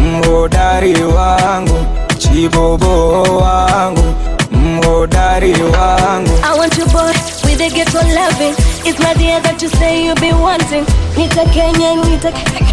mhodari wangu. Chibobo wangu, mhodari wangu. I want you boy with a ghetto loving. It's my dear that you say you be wanting. Nita Kenya, nita.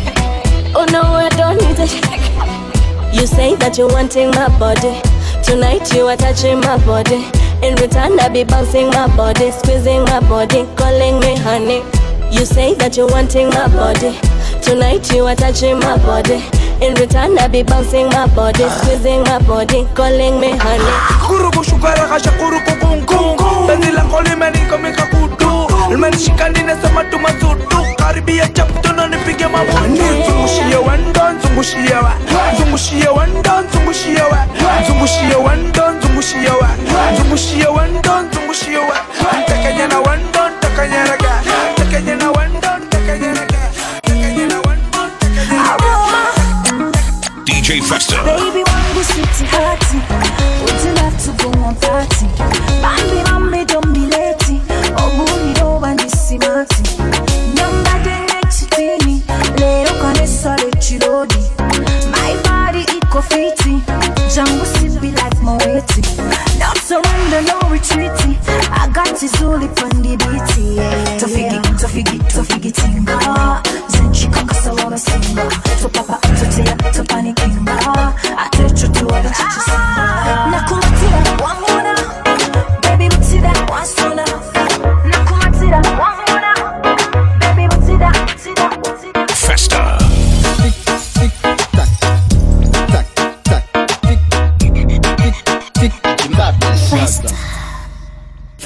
Oh no, I don't need it. You say that you're wanting my body. Tonight you are touching my body. In return I be bouncing my body, squeezing my body, calling me honey. You say that you're wanting my body. Tonight you are touching my body. In return I be bouncing my body, squeezing my body, calling me honey. Kurubu shukara kasha kuruku kungu. Bezi la koli meni komika kudu. Ilmeni shikani nesema tumasudu. Karibia chapto na nipige mabudu. Zungushie wendon, zungushie wa. Zungushie wendon, zungushie wa. Zungushie wendon, zungushie wa. Zungushie wendon, zungushie wa. Takanya na wendon, takanya raga. Takanya na wendon, takanya raga. DJ Festa. Baby, wangu sweetie hearty. Would you love to go on party? Bambi, mami, don't be late. Oh, booty, don't want this simati. Nyamba denge chitini. Leo kane sole chirodi. My body eco fiti. Jangu sibi like Moeti. No surrender, no retreating. I got this only pandiditi. Yeah.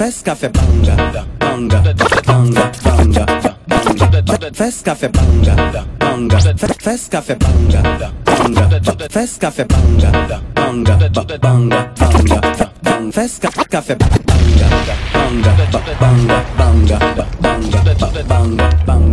Fes café banga, banga, banga, banga, banga. Fes café banga, banga. Fes café banga, banga. Fes café banga, banga, banga, banga. Fes café banga, banga, banga, banga, banga,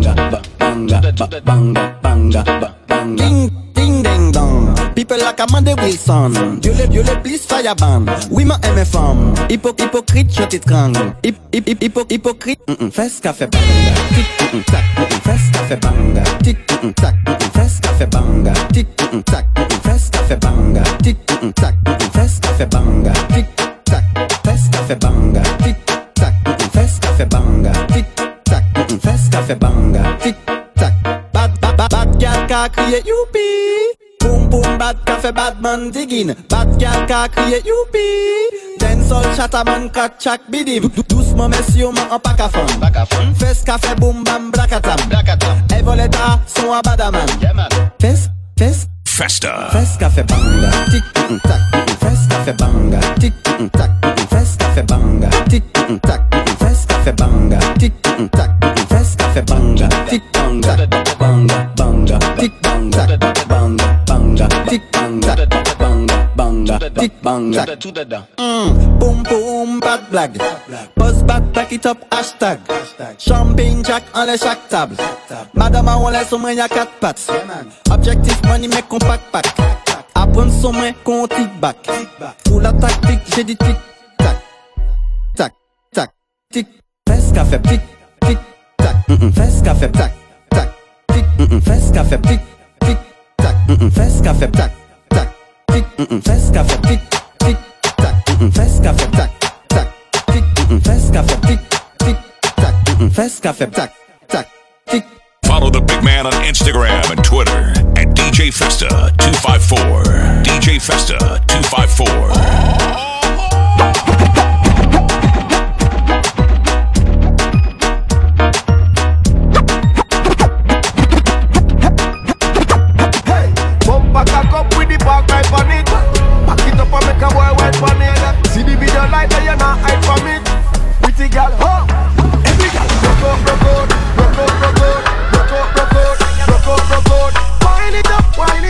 banga, banga, banga, banga. Ding ding dong. People like Amanda Wilson. Dieu les please fireban. Oui ma MFM. Hypocrite je t'étrangle. Hypocrite. Fes café banga. Tic tac. Fes café banga. Tic tac. Fes café banga. Tic tac. Fes café banga. Tic tac. Fes café banga. Tic tac. Fes café banga. Tic tac. Fes café banga. Tic tac. Fes café banga. Tic tac. Bad girl ka crier youpi. Boom boom bad café bad man digging. Bad girl ka crier youpi. Dancehall chataman kachak bidim. Doucement messieurs en pack à fond. Fes café boom bam brakatam. Et voleta son à badaman. Fes Festa. Fes café banga. Tic tac. Fes café banga. Tic tac. Fes café banga. Tic tac. Fes café banga. Tic tac. Fes café banga. Tic banga. Banga banga. Tic banga. Banga banga. Tic banga. Banga banga. Tic banga. Boom boom bad blague. Buzz back it up hashtag. Champagne jack en les chaque table. Madame on laisse au moins y'a 4 pattes. Objectif money mec compact pack. Apprendre son main qu'on tic back. Pour la tactique j'ai dit tic tac. Tac tac tic. Fes café tic tic tac. Fes café tac tac tic. Fes café tic tic tac. Fes café tac tac tic. Fes café tic tic tac. Fes café tac tac tic. Fes café tic tic tac. Fes café tac tac tic. Follow the big man on Instagram and Twitter at DJ Festa 254. DJ Festa 254. See the video like that, you're not hide from it. Pretty girl, ho. Every girl, rock out. Wind it up. Rock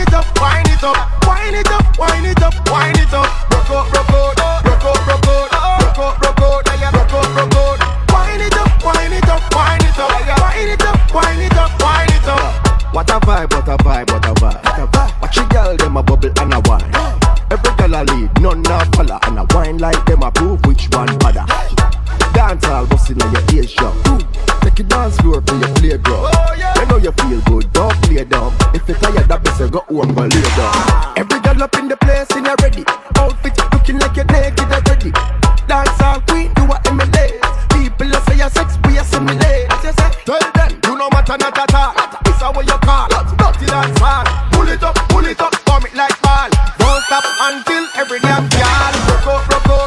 out. Wind it up. What a vibe. Watch your girl, them a bubble and a wine. Every girl a lead, none a follow. And a wine like them a prove which one better. Dance all bustin' on your ear shop. Take your dance floor to your play drum. You know you feel good, don't play dumb. If you tired that best, go home, go lay down. Every girl up in the place and you ready. Outfit looking like you're naked already. Dance all queen, do what emulate. People that say you're sex, we assimilate. Tell them, you know matter not at all. This is what you call dirty dance hall. Pull it up, form it like ball. Don't stop until every damn girl rock out.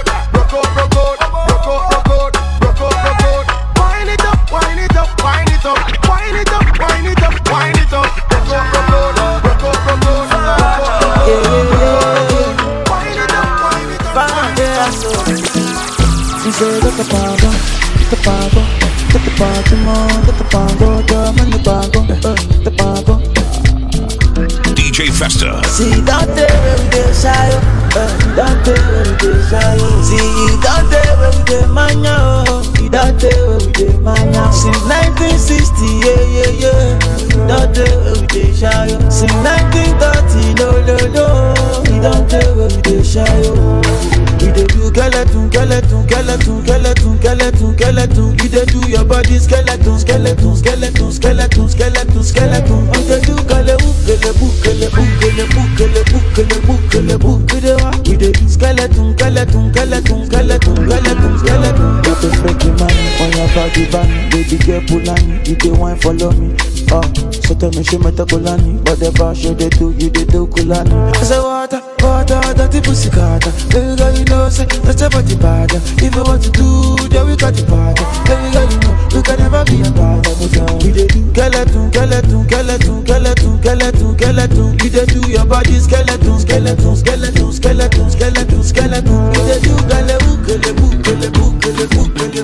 Wind it up. Rock out. She said get the bongo, get the party more, get the bongo, drum and the bongo. DJ Festa. See that day where we dey shy, that day where we dey shy. See that day where we dey mania, that day where we dey mania. Since 1960, yeah. That day where we dey shy. Since 1930, no. That day where we dey shy. We dey do skeleton. You dey do your body skeleton. We dey do skeleton. Got a freaky man on your body van. Baby girl Pulani, you dey wine follow me. So tell me she met a Kulani. Whatever she dey do, you dey do Kulani. I say water, dirty pussy carter. Baby girl, you know say that's your body bad. If you want to do, then we got the party. Baby girl, you know you can never be a bad. We dey do skeleton. You dey do your body skeleton. You dey do skeleton.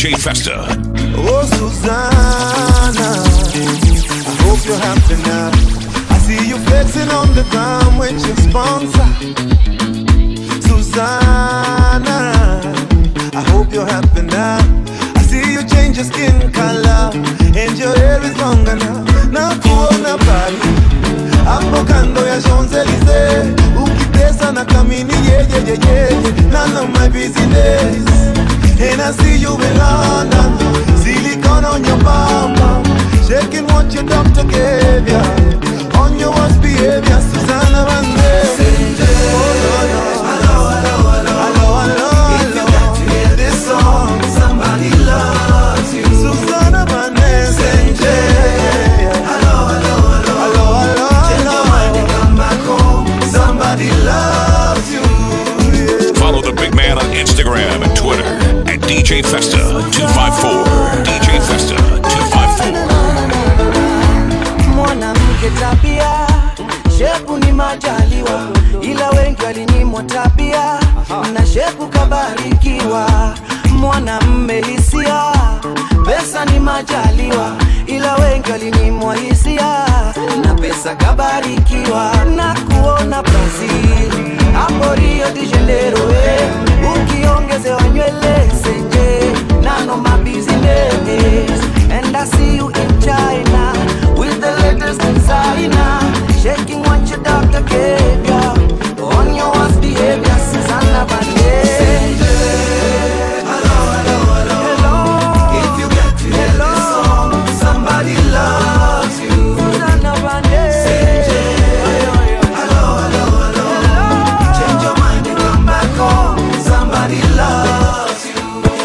DJ Festa. Oh, Susanna, I hope you're happy now. I see you flexing on the ground with your sponsor. Susanna, I hope you're happy now. I see you change your skin color and your hair is longer now. Now kuona bali hapo kando ya Champs-Elysees, ukipesa na kamini none of my business. And I see you in London, silicone on your bum, shaking what your doctor gave ya, on your worst behavior, Susanna Vande. Hello, hello, hello, hello. If you got to hear this song, somebody loves you. Susanna Vande, hello, hello, hello, hello, hello. Change your mind and come back home. Somebody loves you. Follow the big man on Instagram and Twitter at DJ Festa 254. DJ Festa 254. Mwanamke tabia, shepu ni majaliwa, ila wengi walinyimwa tabia, na shepu kabarikiwa. Mwanamme hisia, pesa ni majaliwa, ila wengi walinyimwa hisia, na pesa kabarikiwa. Na kuona Brazil, hapo Rio de Janeiro, ukiongezewa nywele senje, none of my business. And I see you in China with the latest designer, shaking what your doctor gave ya, on your worst behavior, Susanna Vande. Hello, hello, hello, hello. If you get to hear this song, somebody loves you. Susanna Vande. Hello, hello, hello, hello. Change your mind and come back home. Somebody loves you.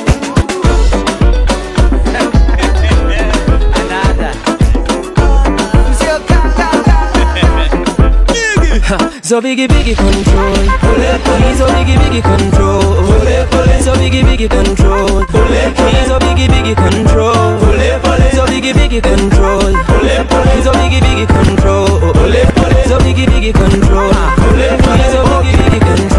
So biggie biggie control, he's so biggie biggie control, so biggie biggie control, he's so biggie biggie control, so biggie biggie control, he's so biggie biggie control, so biggie biggie control, he's so biggie biggie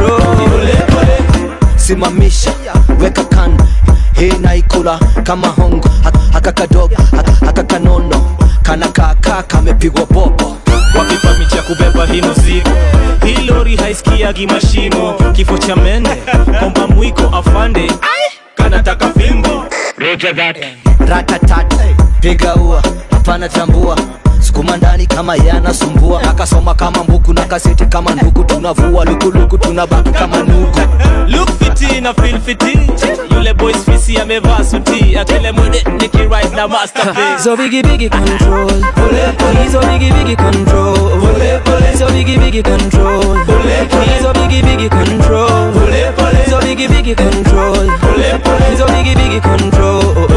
control. Simamisha, weka kando, hii naikula kama hongo, haka kadogo, haka kanono, kana kaka kamepigwa popo. Wakipa micha kubeba hii mzigo, hii lori haisikiagi mashimo. Kifo cha mende, komba mwiko afande, kanataka fimbo. Roger that. Ratatat, piga ua, hapana tambua, sukuma ndani kama yana sumbua. Akasoma kama mbuku na kaseti kama ndugu, tunavua luku tunabaki kama nuku. Look fiti na feel fiti, yule boys fisi amevaa suti, atele mwede niki right na masterpiece. So biggie biggie control, he's so biggie biggie control, so biggie biggie control, he's so biggie biggie control, so biggie biggie control, he's so biggie biggie control,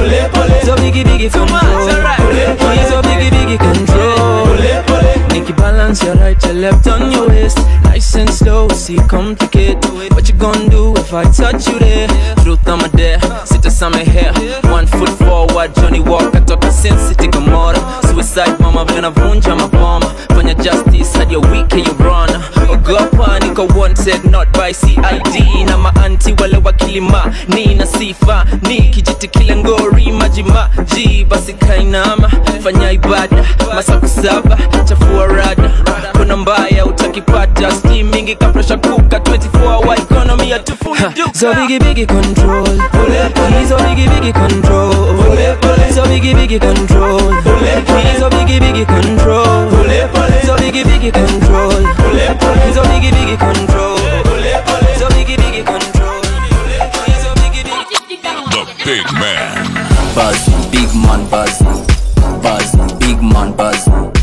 so biggie biggie control, he's so biggie biggie control. Make you balance your right, your left on your waist, nice and slow, see complicate. What you gonna do if I touch you there? Truth I'm a dare, sit us on my hair. 1 foot forward, Johnny Walker toka Sin City Gomorrah. Suicide mama vena vunja mapoma, fanya justice hadi ya wiki you run. Ogopa niko wanted not by CID, na ma-anti wale wakilima ni na sifa, ni kijiti kile ngori majima ji. Basi kainama, fanya ibada, masaku 7, chafua rada. Kuna mbaya utakipata, steam mingi kapresha kuka 24 hour economy ya tufuli duka. So biggie biggie control, he's so biggie biggie control, so biggie biggie control, he's so biggie biggie control, so biggie biggie control, he's so biggie biggie control, so biggie biggie control, he's so biggie biggie. The big man. Buzz, big man buzz, buzz, big man buzz,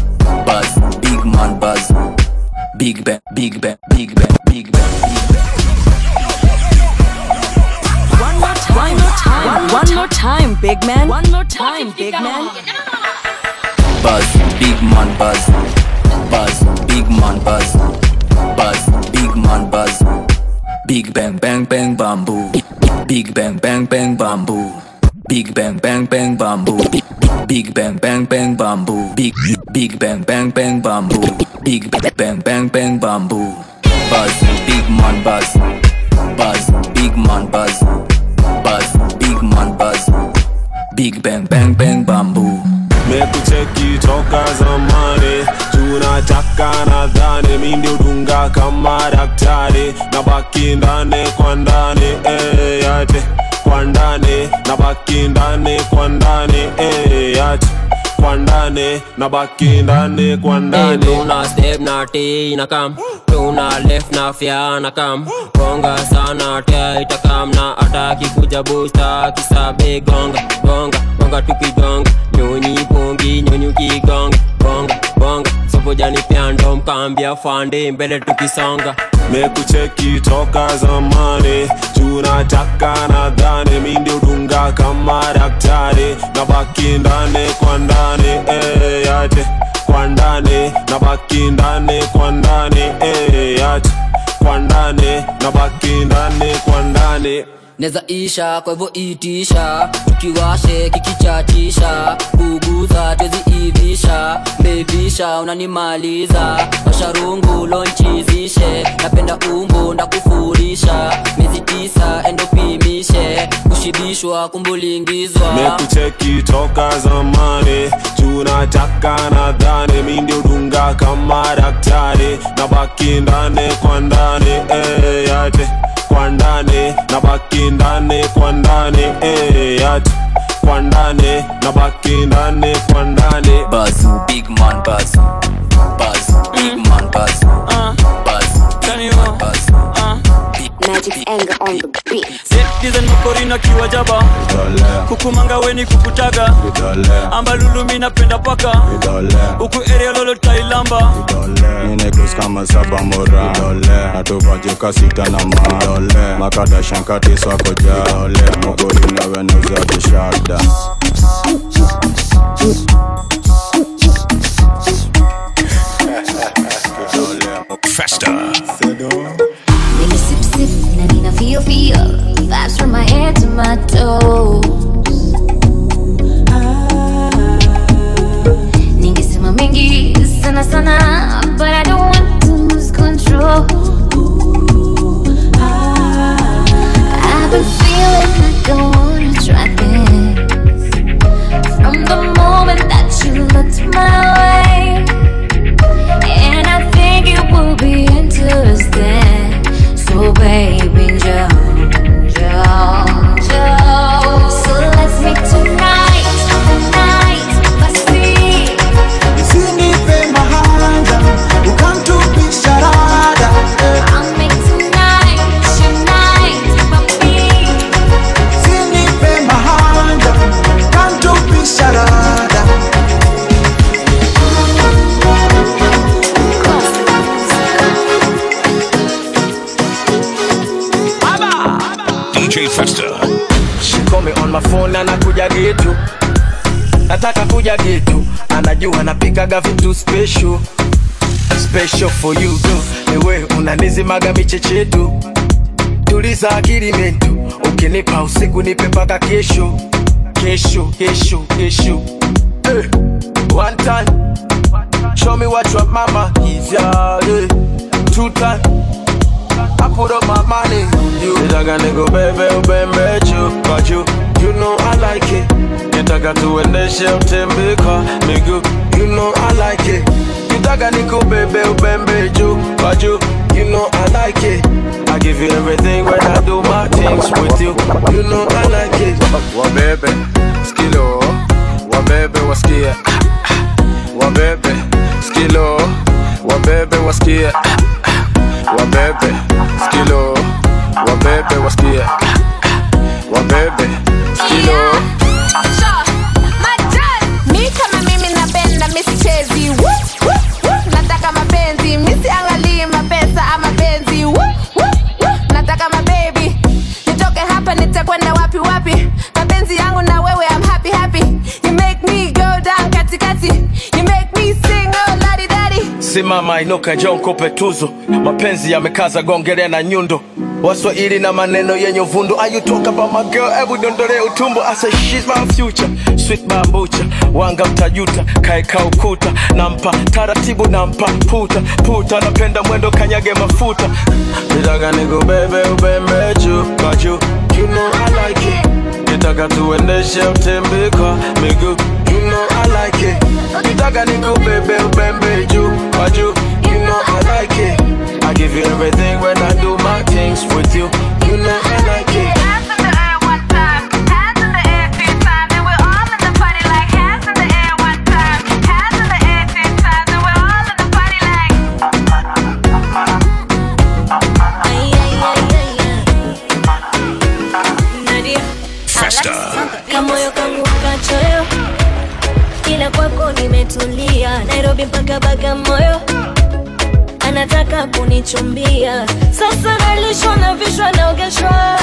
buzz, big man buzz, big bang, big bang, big bang, big bang, big bang. One more time, big man. One more time, big man. Buzz, big man buzz, buzz, big man buzz, buzz, big man buzz, big bang bang bang bamboo, big bang bang bang bamboo, big bang bang bang bamboo, big bang bang bang bamboo, big bang bang bang bamboo, big bang bang bang bamboo. Buzz, big man buzz, buzz, big man buzz, buzz, big man buzz, Big bang bang bang bamboo. Mekucheki toka zamani, tunataka nadhani mimi ndio dunga kama daktari, nabaki ndani kwa ndani yate kwa ndani, nabaki ndani kwa ndani yate kwa ndani, nabaki ndani kwa ndani. Tuna step na T na kam, tuna left na fya na kam, gonga sana tia itakam na ataki kuja booster kisabe gonga gonga gonga tukigonga nyonyi pongi nyonyi kigonga gonga gonga sopo jani piando mkambia fande mbele tukisonga. Mekucheki toka zamani, tunataka nadhani mimi ndio dunga kama daktari, nabaki ndani kwa ndani yate kwa ndani, nabaki ndani kwa ndani yate kwa ndani, nabaki ndani kwa ndani. Neza isha kwa hivyo itisha, tukiwashe kikichatisha, kuguza twezi ivisha, bebisha unanimaliza, washarungu lonchizishe, napenda umbo ndakufurisha, miezi 9 endopimishe, kushibishwa kumbulingizwa. Mekucheki toka zamani, tunataka nadhani mimi ndio dunga kama daktari, nabaki ndani kwa ndani yate kwa ndani, nabaki ndani kwa ndani yate kwa ndani, nabaki ndani kwa ndani. Buzz, big man buzz, buzz, big man buzz, buzz, big man buzz. Magic anger on the beat. Dizen makorina kiwa jaba, kukumanga weni kukutaga, amba lulu mina penda paka, uku area lolo tailamba. Nine kus kama saba mora, natuvajuka 6 na ma, makada shankati swako ja, mokorina wenuza bishada. Festa. Nina sip sip, na nina feel vibes from my head to my toes. Ningesema mengi sana sana, but I don't want to lose control. I've been feeling like I wanna try this from the moment that you looked my way, and I think it will be interesting. So baby, Joe. So let's meet tonight, let's see. Usinipe mahanga, ukamtu bisharada. I'll make tonight, papi. Usinipe mahanga, ukamtu bisharada. DJ Festa. She call me on my phone and nakuja gitu, nataka kuja gitu, anajua napikaga vitu special, special for you girl. Ewe unanizimaga michechetu, tuliza akili mentu, ukinipa usiku nipe paka kesho, kesho, kesho, kesho. One time, show me what your mama is, yeah. 2 times, I put up my money on you. Nitaka niko bebe ubembe but you know I like it. Nitaka tuendeshe utembe kwa miguu, you know I like it. Nitaka niko bebe ubembe but you know I like it. I give you everything when I do my things with you, you know I like it. Wabebe, skilo, wabebe wasikia. Wabebe, skilo, wabebe wasikia. Wabebe, skilo, wabebe wasikia. Wabebe, skilo. Mi kama mimi napenda misichezi, nataka mapenzi, misiangalii mapesa ama penzi. Nataka mababy, nitoke hapa nitakwenda wapi wapi. Mapenzi yangu na wewe, I'm happy happy. You make me go down katikati, you make me sing oh ladi dadi. Simama inuka njoo nikupe tuzo, mapenzi yamekaza gongelea na nyundo, Waswahili na maneno yenye uvundo. Are you talk about my girl? Ebu dondole utumbo. I say she's my future, sweet bambucha. Wanga mtajuta, kaeka ukuta. Nampa taratibu, nampa puta. Napenda mwendo kanyage mafuta. Nitaka niko bebe ubembe but you know I like it. Nitaka tuende nionyeshe utembe kwa miguu. You know I like it. Ukitaka nikubebe ubembe juu kwa juu. You know I like it. I give you everything when I do my things with you. You know I like it. Kamoyo kangu kachoyo, ila kwako nimetulia. Nairobi mpaka Bagamoyo, anataka kunichumbia. Sasa nalishwa na vishwa naogeshwa,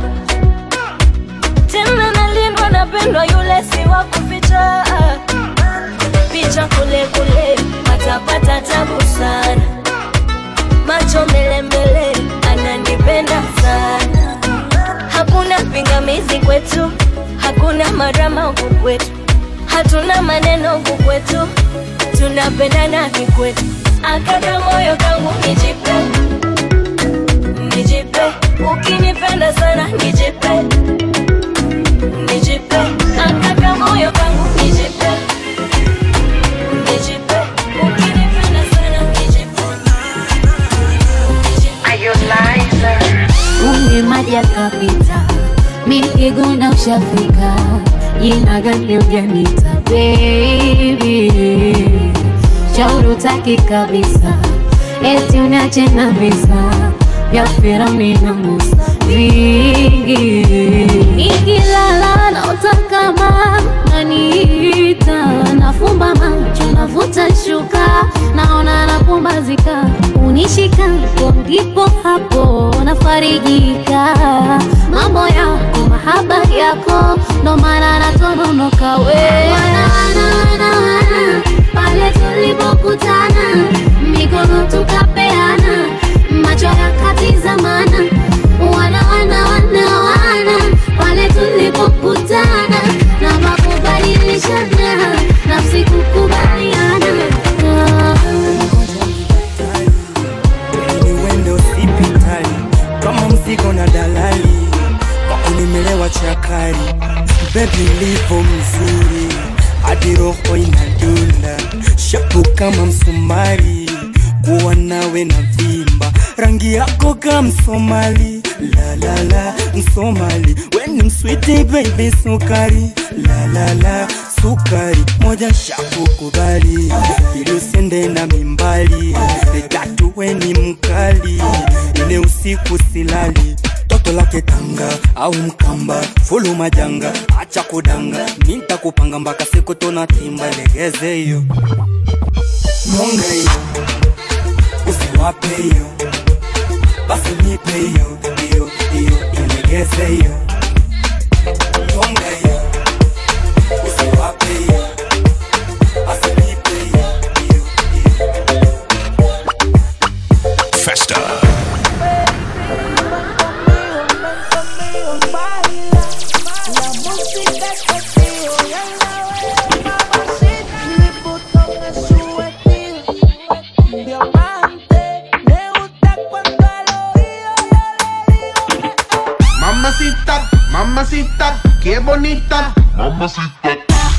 tena nalindwa napendwa, yule si wa kuficha. Picha kule kule, patapata tabu sana. Macho mbele mbele, ananipenda sana. Hakuna pingamizi kwetu, hakuna marama huku kwetu, hatuna maneno huku kwetu, tunapendana kikwetu. Akaka moyo kangu nijipe, nijipe, ukinipenda sana nijipe, nijipe. Akaka moyo kangu nijipe, nijipe, ukinipenda sana nijipe, nijipe. Are you liar? Unge maji yakapita, mimi kiguna ushafika. Jina gani ujanita baby? Shauri utaki kabisa, eti uniache na visa vya Firauni na Musa vingi. Nikilala naota kama naniita, nafumba macho navuta shuka, naona napumbazika. Unishika ndipo hapo nafarijika. Mambo yako mahaba yako, ndo maana natononoka we. Wana pale tulipokutana, mikono tukapeana, macho yakatizamana. Wana pale tulipokutana, na makubadilishana, nafsi kukubaliana. Niwende hospitali kama mzigo na dalali, wako nimelewa chakari. Baby livo mzuri, hadi roho inadunda, shapu kama msumari. Kuwa nawe na vimba, rangi yako kama Msomali. La la la, Msomali, when I'm sweetie baby sukari. La la la, sukari, moja shapu kubali, ili usende na mimbali. Tatu weni mkali, ile usiku silali. Toto lake Tanga au Mkamba, fulu majanga, acha kudanga. Minta kupanga mpaka siku tunatimba, legeze hiyo. Monga hiyo, usiwape hiyo, basi nipe hiyo, ilegeze hiyo. Monga hiyo, usiwape hiyo, basi nipe hiyo, Festa. Mamacita, mamacita, qué bonita. Mamacita.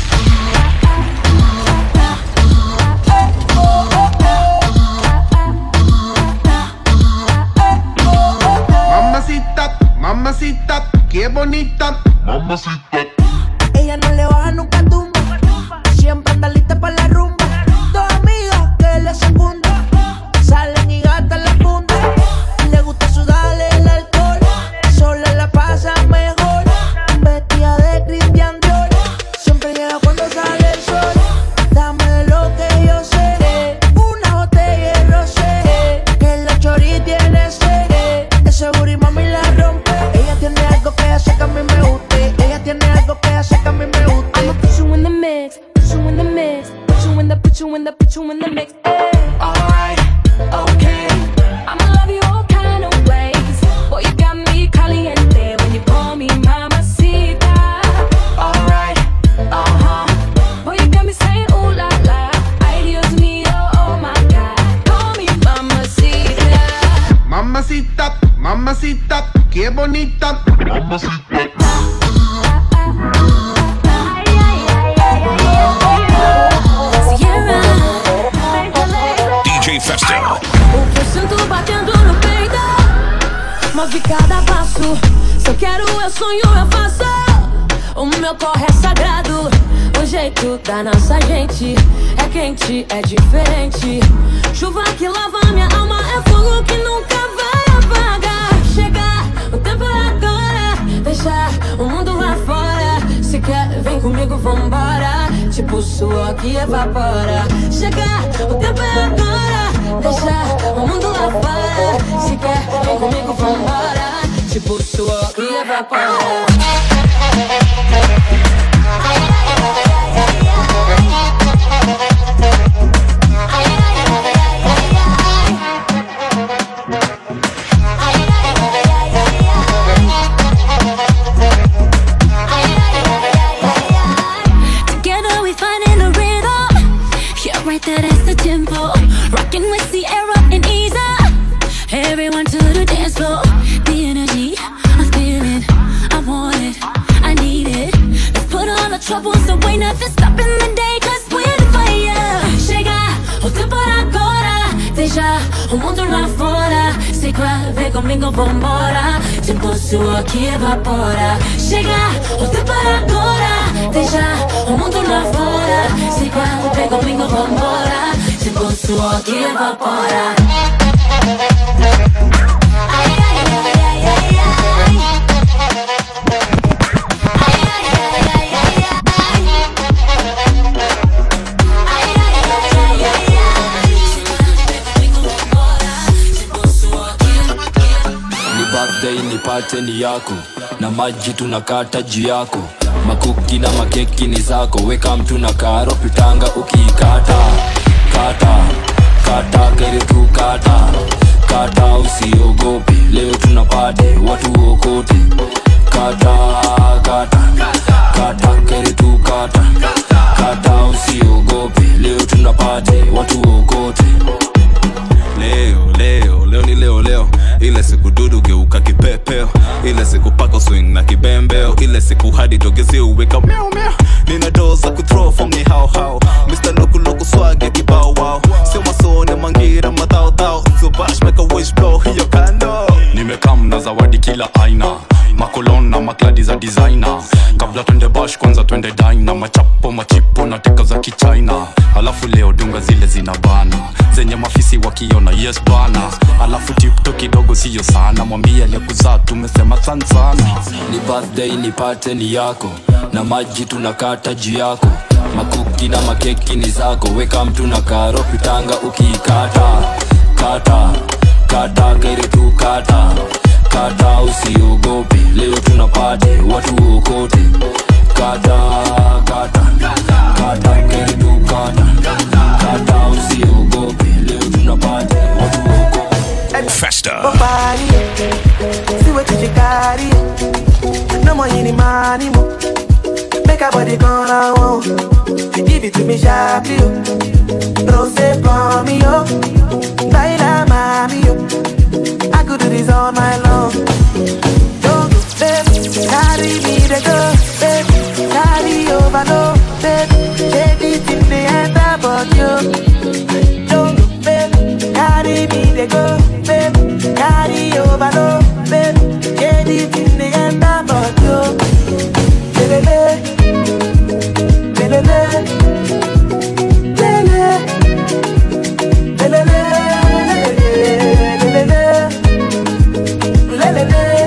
Mamacita, mamacita, qué bonita. Mamacita. Ella no le baja nunca tumba, siempre anda lista para la rumba. Dos amigas que le secundan, salen y gastan la funda. Le gusta sudarle el alcohol, sola la pasa mejor. Vestida de Christian Dior, siempre llega cuando sale el sol. Dame de lo que yo sé, una botella de rosé, que la chori tiene sed. Ese booty mami la rompe. Ella tiene algo que hace que a mí me guste, ella tiene algo que hace que a mí me guste. sonho eu faço. O meu corre é sagrado. O jeito da nossa gente é quente, é diferente. Chuva que lava minha alma, é fogo que nunca vai apagar. Chegar, o tempo é agora. Deixar o mundo lá fora. Se quer, vem comigo, vambora. Tipo suor que evapora. Chegar, o tempo é agora. Deixar o mundo lá fora. Se quer, vem comigo, vambora. Tipo suor que evapora. Together we finding a rhythm. Yeah, right there, that's the tempo. Rocking with the air up and ease up. Everyone to the dance floor. The energy, I feel it, I want it, I need it. Let's put all the troubles away, nothing stopping the day, cause we're the fire. Chega, o tempo é agora. Deixa o mundo lá fora. Se quer, vem comigo, vambora. Tipo suor que evapora. Chega, o tempo é agora. Deixa o mundo lá fora. Se quer, vem comigo, vambora. Tipo suor que evapora. Birthday nipate ni yako, na maji tunakata juu yako, makuki na makeki ni zako, weka mtu na karo pitanga ukiikata. Kata, kata kere tu kata, kata usiogope, leo tunapate watu okote. Kata, kata, kata kere tu kata, kata usiogope, leo tunapate watu okote. Leo ni leo. Ile siku dudu geuka kipepeo. Ile siku pako swing na kibembeo. Ile siku hadi dogezi uweka meow meow. Nina doza kuthrow from ni how Mr. Loku swag ya kibao wow. Sio masone mangira madao. So bash make a wish blow hiyo kando. Nimekam na zawadi kila aina, makolon na makladi za designer. Kabla twende bash kwanza twende dina, machapo machipo na teka za kichina. Alafu leo dunga zile zinabana, zenye mafisi wakiona yes bana. Alafu tipto kidogo siyo sana, mwambie aliyekuzaa tumesema sana. Ni birthday nipate ni yako, na maji tunakata juu yako, makuki na makeki ni zako, weka mtu na karo pitanga ukiikata. Kata, kata kere tu kata, kata usiogope, leo tunapate watu okote. Kata, kata, kata kere tu kata, kata usiogope, leo tunapate watu okote. Festa. See what you carry. No more any money more. Make a body gonna want. Give it to me sharply. Rose for me, yo. Laila, mami, yo. I could do this all night long. Don't go, baby. Carry me the go, baby. Carry over, no, baby. Take it in the end about you. Don't go, baby. Carry me the go, baby. Carry over, no, baby. Take it in the end about you. Lelele, lelele, lelele, lelele, lelele, lelele,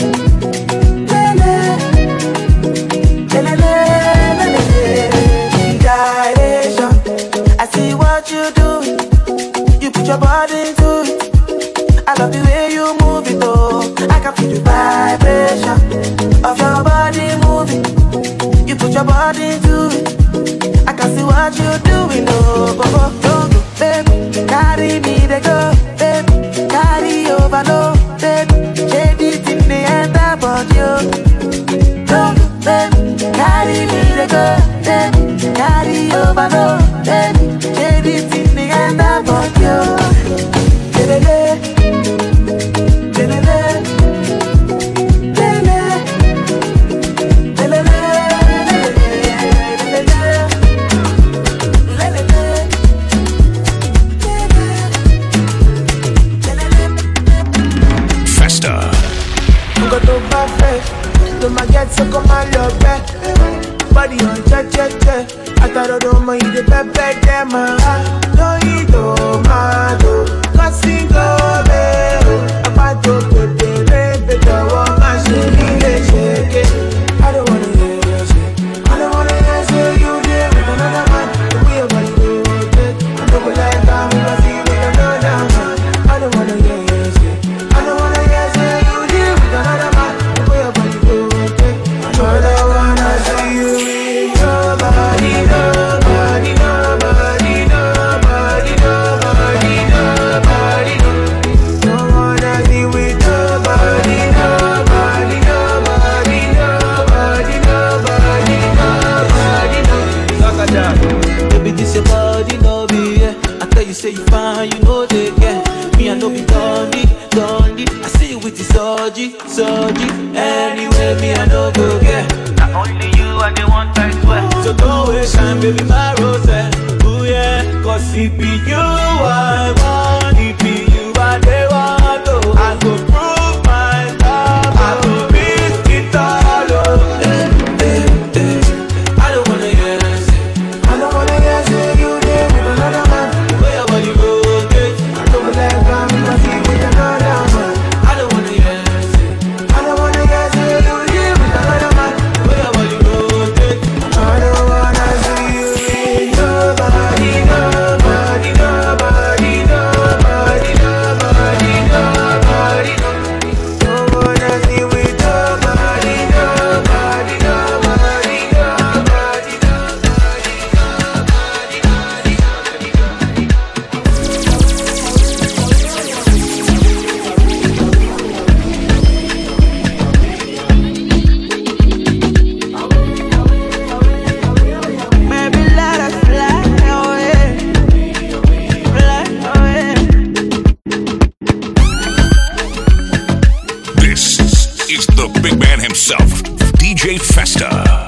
lelele. Gyration, I see what you do. You put your body into it. I love the way you move it, oh. I can feel the vibration of your body moving. You put your body into it. I can see what you're doing, oh. Don't go, baby. Carry me, they go, baby. Carry over, no, baby. Shade it in the end about you. Don't go, baby. Carry me, they go, baby. Carry over, no, baby. Shade it in the end about you. your back. Body on cha-cha-cha. I thought I don't mind the pepe them. No, you don't mind. Casingo, I want to put the red, the one I shake it. I don't wanna hear you say. I don't wanna hear say you there with another man. The way your body rotate, I don't go like that. I see you with another man. I don't wanna hear you say. I don't wanna hear say you there with another man. The way your body rotate, I don't wanna see you with nobody, nobody, nobody, nobody, nobody, nobody. Don't wanna see with nobody, nobody, nobody, nobody, nobody, nobody. Baby, this your body, no be, yeah. I tell you, say you fine, you know they get. Me, I know be done it. I see you with the surgery. Anyway, me, I know go get. Not only you, I the one I swear. So don't waste time, baby, my rose. Ooh, yeah, cause it be you, I want. It be you, I they want to. I go prove my love. I go risk it all, oh. I don't wanna hear that say. I don't wanna hear say you there with another man. Where your body rotate, I don't go like that. I see you with another man. I don't wanna hear that say. I don't wanna hear say you there with another man. Where your body rotate, I don't wanna see you with nobody, nobody, nobody, nobody, nobody, nobody. Don't wanna see with nobody, nobody, nobody, nobody, maybe let us fly away, fly away. This is the big man himself, DJ Festa.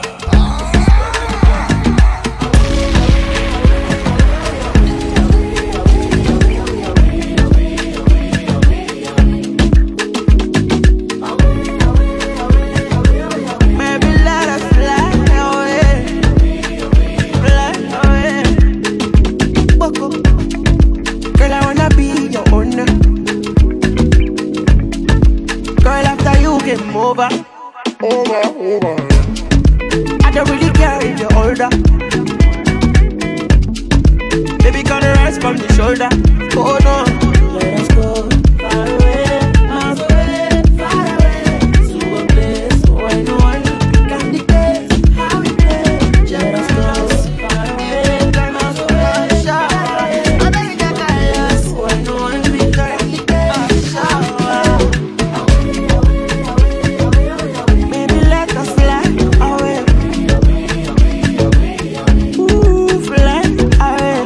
Maybe let us fly away, fly away. Boko, girl, I wanna be your owner. Girl, after you game over. I don't really care if you're older. Baby, gonna rise from the shoulder. Oh no, let us go far away, miles away, far away, to a place where no one can dictate how we play. Let us go far away, miles away, far away, where no one can dictate how. Maybe let us fly away. Ooh, fly away.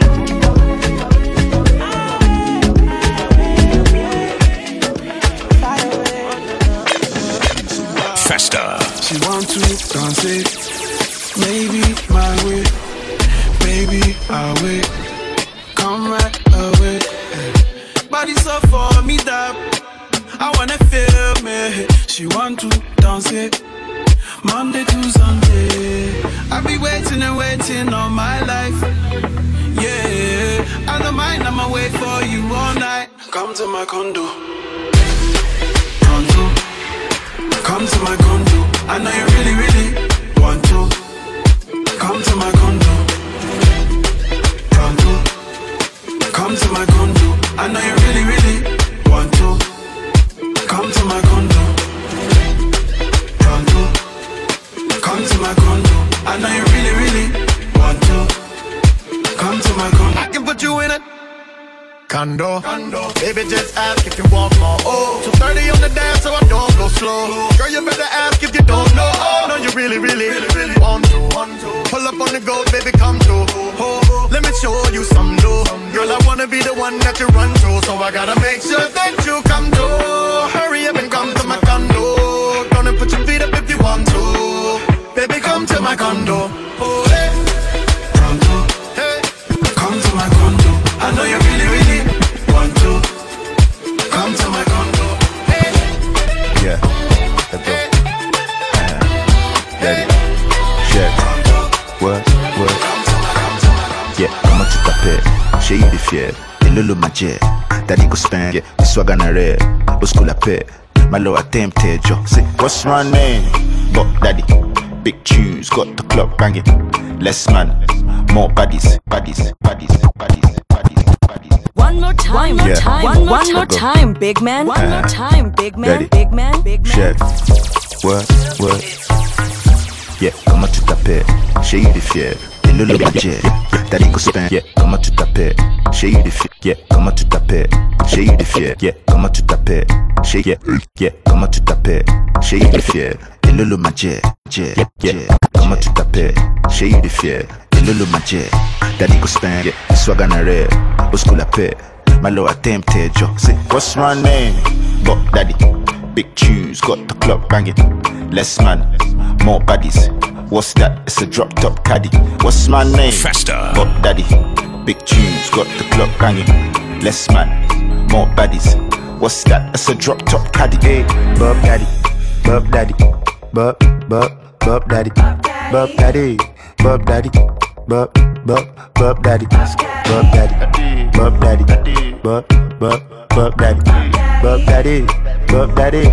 Festa. She want to dance it, maybe my way, baby I'll wait, come right away. Body so for me that I wanna feel me. She want to dance it, Monday to Sunday. I be waiting and waiting all my life. Yeah, I don't mind, I'ma wait for you all night. Come to my condo. Come to my condo. I know you really, really want to. Come to my condo. Pronto. Come to my condo. I know you really, really want to. Come to my condo. Pronto. Come to my condo. I know you really, really want to. Come to my condo. I can put you in a condo. Baby, just ask if you want more. Oh, 230 on the dance, so I don't go slow. Girl, you better ask if you don't know. Oh, no, you really, really, really want to. Pull up on the go, baby, come through. Oh, let me show you some dough. Girl, I wanna be the one that you run to, so I gotta make sure that you come through. Hurry up and come to my condo. Gonna put your feet up if you want to. Baby, come to my condo. Oh, hey. Pronto. Hey. Come to my condo. I know you really, really want to. Come to my condo. Hey. Yeah, let's go. Daddy. Show you the fear. Lulu my jet. Daddy go spend. Yeah, this swag on a red. Go school a pet. My low attempted job. Say, what's my name? But daddy. Big tunes, got the club banging. Less man, more baddies. One more time, one more time, big man. One more time, big man, ready. big man, big man. Chef, what? Yeah, comment tu t'appelles? J'ai eu des fiers. Et le budget. Daddy go spend. Yeah, comment tu t'appelles? J'ai eu des fiers. Yeah, comment tu t'appelles? J'ai eu des fiers. Yeah, comment tu t'appelles? Yeah, comment tu t'appelles? J'ai eu des fiers. Et le budget. Yeah, comment tu t'appelles? J'ai eu des fiers. Et le budget. Daddy go spend. Yeah, swag on a red. Au school a paix. My low attempted job. Say, what's my name? But daddy. Big tunes, got the club banging. Less man, more baddies. What's that? It's a drop top caddy. What's my name? Festa. Got daddy. Big tunes, got the club banging. Less man, more baddies. What's that? It's a drop top caddy. Hey, Bob daddy, Bob daddy, Bob daddy, Bob daddy, Bob daddy, Bob daddy, Bob daddy, Bob daddy, Bob daddy, Bob daddy, Bob daddy,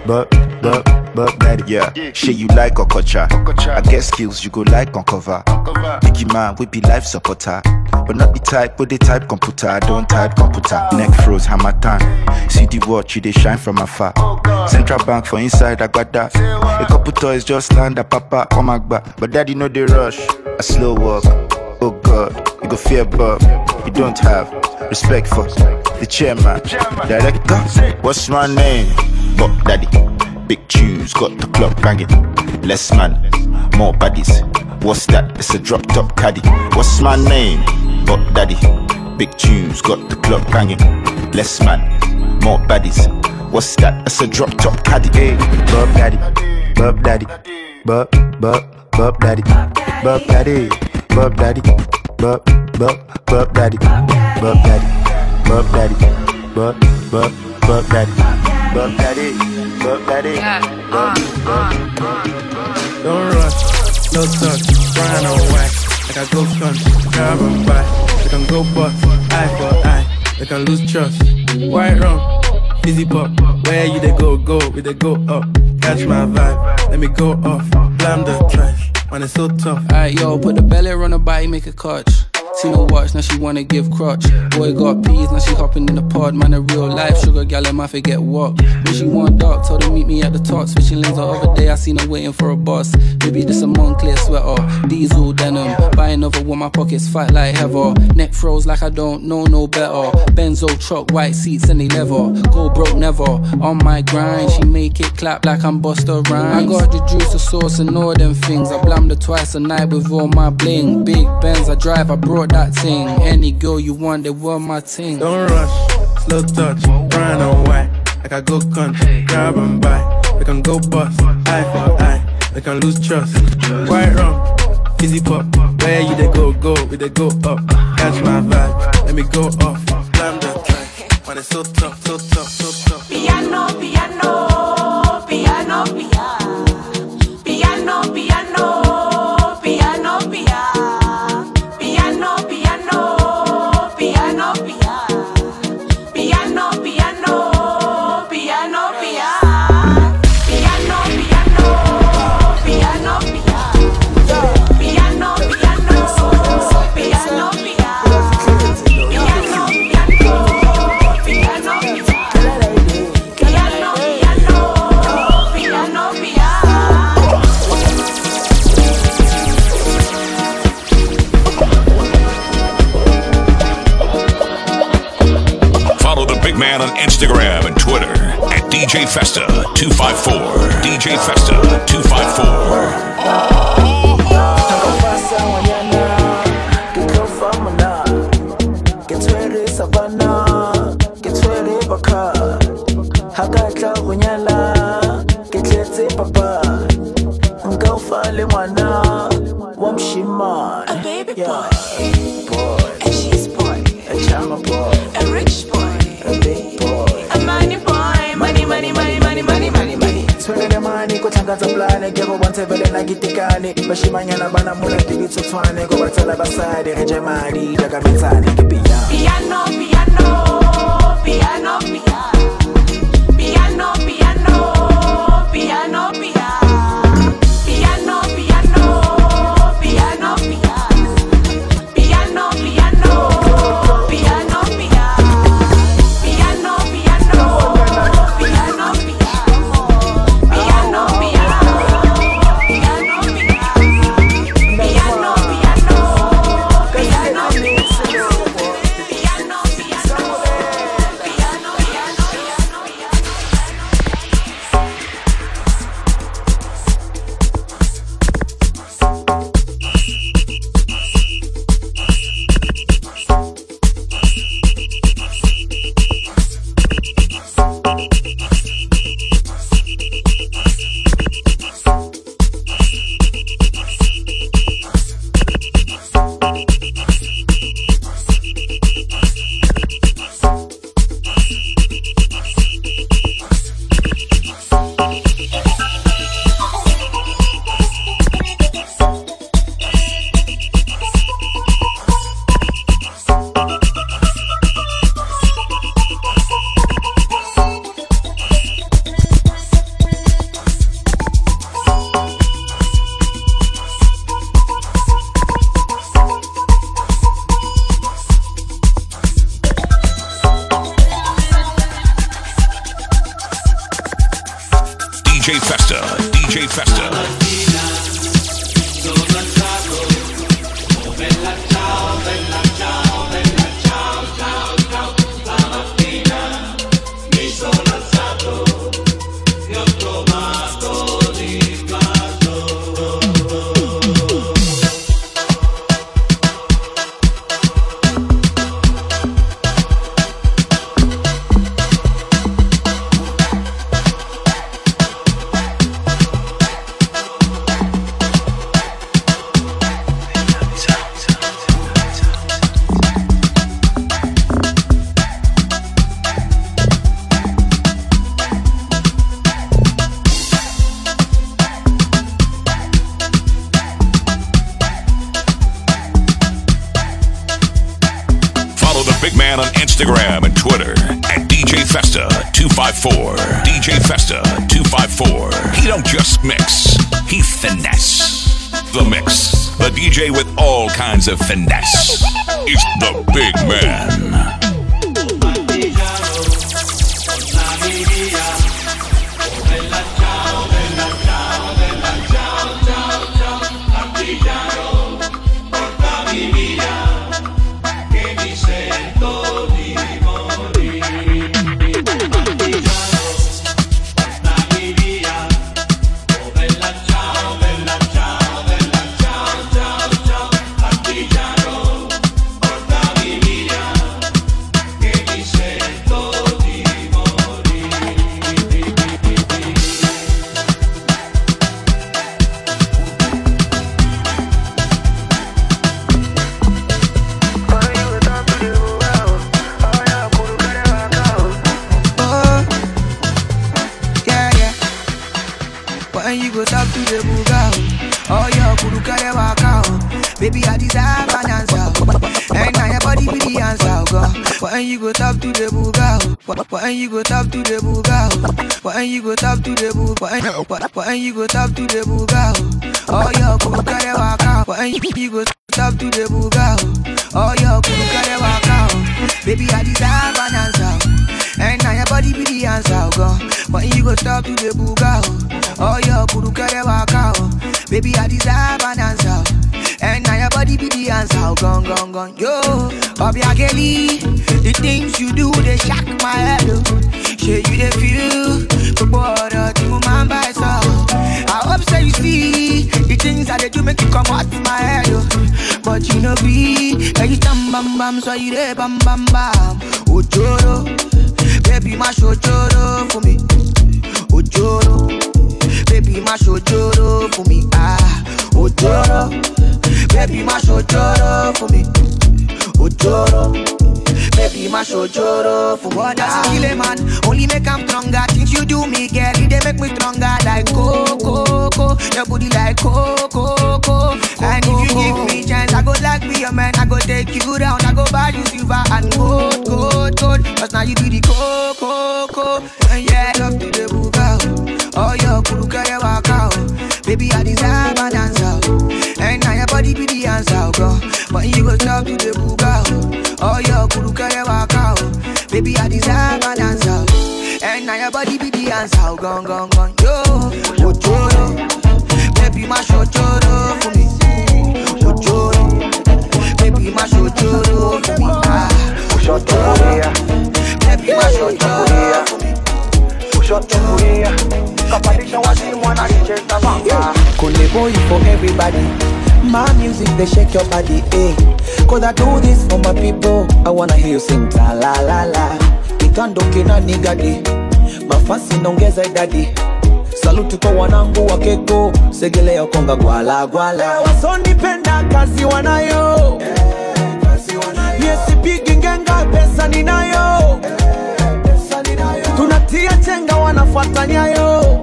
Bob daddy. Yeah, shit you like Okocha. I get skills you go like on cover. Biggie man, we be life supporter. But not the type, but the type computer. I don't type computer. Neck froze, hammer time. See the watch, you they shine from afar. Central bank for inside, I got that. A couple toys just land a papa, come back. But daddy know the rush. A slow walk. Oh God, you go fear Bob. You don't have respect for the chairman, director. What's my name? Bob daddy. Big tunes, got the club banging. Less man, more baddies. What's that? It's a drop top caddy. What's my name? Bob daddy. Big tunes, got the club banging. Less man, more baddies. What's that? It's a drop top caddy. Hey, Bob daddy, Bob daddy, Bob daddy, Bob daddy, Bob daddy, Bob daddy, Bob daddy, Bob daddy, Bob daddy, Bob daddy, Bob daddy. Don't rush, no touch, brown or white. Like I go front, grab and buy. They can go bust, eye for eye. They can lose trust. White rum, fizzy pop. Where you they go, we they go up. Catch my vibe, let me go off. Blam the trash, man it's so tough. Alright yo, put the belly on her body, make a catch. Seen her watch, now she wanna give crutch. Boy got peas, now she hopping in the pod. Man, a real life sugar gal, I might forget what. When she want dark, told her meet me at the top. Switching lanes the other day, I seen her waiting for a bus. Maybe this a Moncler sweater, diesel denim. Buy another one, my pockets fat like heather. Neck froze like I don't know no better. Benzo truck, white seats and they leather. Go broke never, on my grind. She make it clap like I'm Busta Rhymes. I got the juice, the sauce and all them things. I blammed her twice a night with all my bling. Big Benz I drive, I brought that thing. Any girl you want, they were my thing. Don't rush, slow touch, brown or white. Like I go country, grab and buy. They can go bust, eye for eye. They can lose trust. White rum, fizzy pop. Where you they go, we they go up. Catch my vibe, let me go off. Blam the track, man it's so tough, so tough, so tough. Piano, piano, piano, piano, piano, piano, piano, piano. Man on Instagram and Twitter at DJ Festa 254. DJ Festa 254. plane Che robante velena giticane Bashi mañana bana mula tilizzo tuane Go batala basade Reggio Mari Daga mezzani Che piano Piano, piano, piano, piano Piano, piano, piano, piano DJ Festa. On Instagram and Twitter at DJ Festa 254. DJ Festa 254. He don't just mix, he finesse the mix. The DJ with all kinds of finesse is the big man. Baby, I deserve an answer. And now your body be the answer, girl. When you go talk to the booga, when you go talk to the booga, when you go talk to the booga, when you go talk to the booga, oh your booga de waka. When you go talk to the booga, oh your booga de waka. Baby, I deserve an answer. And now your body be the answer, girl. When you go talk to the booga, oh your booga de waka. Baby, I deserve an answer. And now your body be the answer, gone, gone, gone. Yo, Bobby Kelly, the things you do, they shock my head. Shit, you they feel, but what do man by so? I hope so you see, the things that they do make you come out my head. But you know be, you tam bam bam, so you they bam bam bam. Ojoro, baby, my ojoro for me. Ojoro, baby, my ojoro for me. Ah, Ojoro. Baby, my ojoro for me. Ojoro. Baby, my my shojoro. For what does kill a man? Only make him stronger. Things you do me, girl, they make me stronger. Like coco, your booty like coco. And if you give me chance, I go like be your man. I go take you down. I go buy you silver and gold. Cause now you do the coco. And yeah, love to the buga. Oh, your kulu kare waka. Baby, I deserve an answer. And now your body be the answer, girl. But you go talk to the buga. Oh, your kulu kare waka. Baby, I deserve an answer. And now your body be the answer. Gone. Yo, shojoro. Baby, my shojoro for me. Shojoro. Baby, my shojoro for me. Shojoro. Baby, my shojoro for me. Shojoro. Competition was in one and change the manga. Kule boy for everybody. My music, they shake your body, eh. Cause I do this for my people. I wanna hear you sing la la la la. Kitando kina nigadi. Mafasi nongeza idadi. Saluti kwa wanangu wa keko. Segele ya konga gwala. Wasonipenda kazi wanayo. Yesi pigi ngenga pesa ninayo. Tunatia chenga wanafuata nyayo.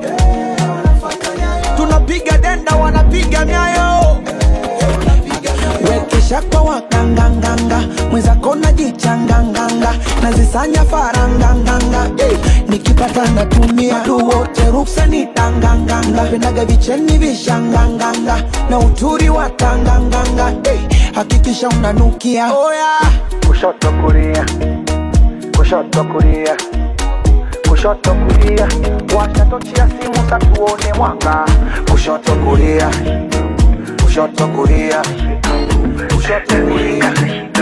Tunapiga denda wanapiga nyayo. Wekesha kwa wakanganganga. Mweza kona jichanganganga. Nazisanya faranganganga. Nikipata natumia duwote ruksa ni tanganganga. Pendaga vicheni vishanganganga. Na uturi wa tanganganga. Hakikisha unanukia. Oh yeah. Kushoto kulia. Kushoto kulia. Kushoto kulia. Washa tochia simu satuone mwanga. Kushoto kulia. Kushoto kulia. Kushoto kulia.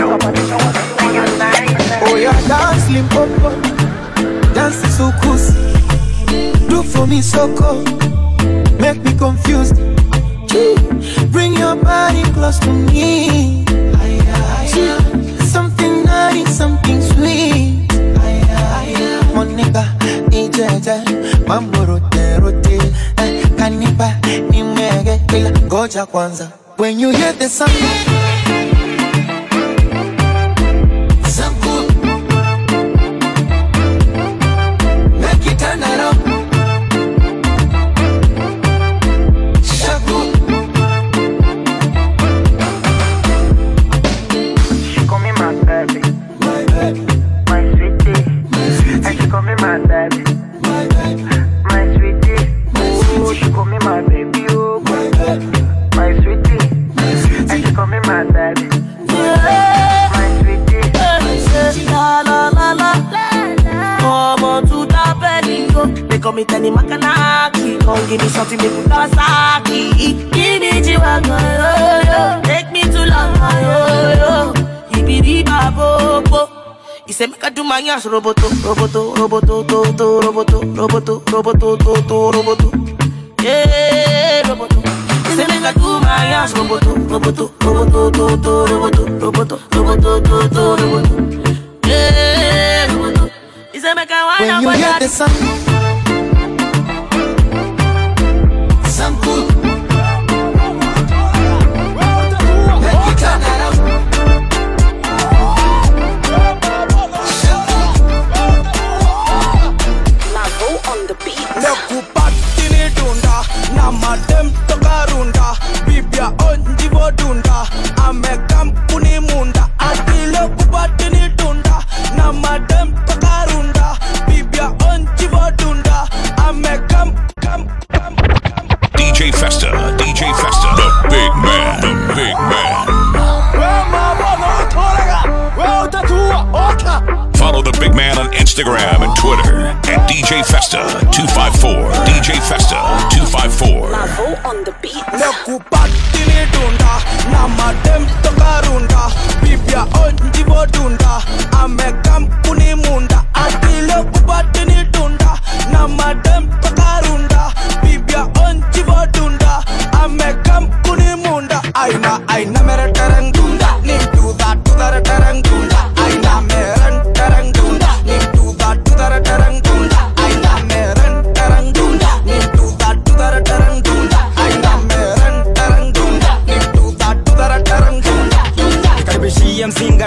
Oh yeah, dance limpopo. Dance sukusi. Do for me soko. Make me confused. Bring your body close to me. Something nice, something sweet. Monica, ijeje, mambo rote. Kanipa, nimege, ila goja kwanza. When you hear the sound, make it turn around. Shaku. She call me my baby, my sweetie. And she call me my baby, my sweetie. Oh, she call me my baby, oh, my sweetie. And she call me my baby, my sweetie. La la la la la. Come on to the belly, go. They call me Tenny Makanaki. Come give me something, they put Kawasaki. Give me Chihuahua, yo. Take me to Lama, yo. Ibiri Babopo. He said, make a do my ass, roboto. Yeah, roboto. He said, make a do my ass, roboto. Yeah, roboto. He said, make a wine up. When you hear the sound, sound good. Make it turn around. Lekupatini dunda, na madem toka runda. Bibia onji vodunda, amekam kuni munda. Ati lekupatini dunda, na madem toka runda. Bibia onji vodunda, amekam kam. DJ Festa, the big man. Follow the big man on Instagram and Twitter at DJ Festa 254. DJ Festa 254. Mavo on the beat. Lekupatini dunda, na madem toka runda. Bibia onji vodunda, amekam kuni munda. Ati lekupatini dunda, na madem toka runda. Bibia onji vodunda, amekam kuni munda. Aina mere tereng dunda, nim to that tereng dunda. Aina mere tereng dunda, nim to that tereng dunda. Aina mere tereng dunda, nim to that tereng dunda. Aina mere tereng dunda, nim to that tereng dunda. Karibishi msinga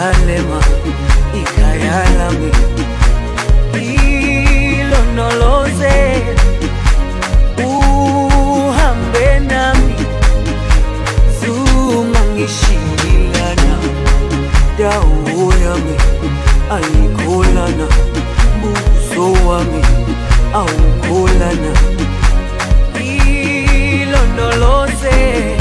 kalema ikayalami ilonoloze uhambe nami zungangishilana dawo yami ayikholana buso wami awukholana ilonoloze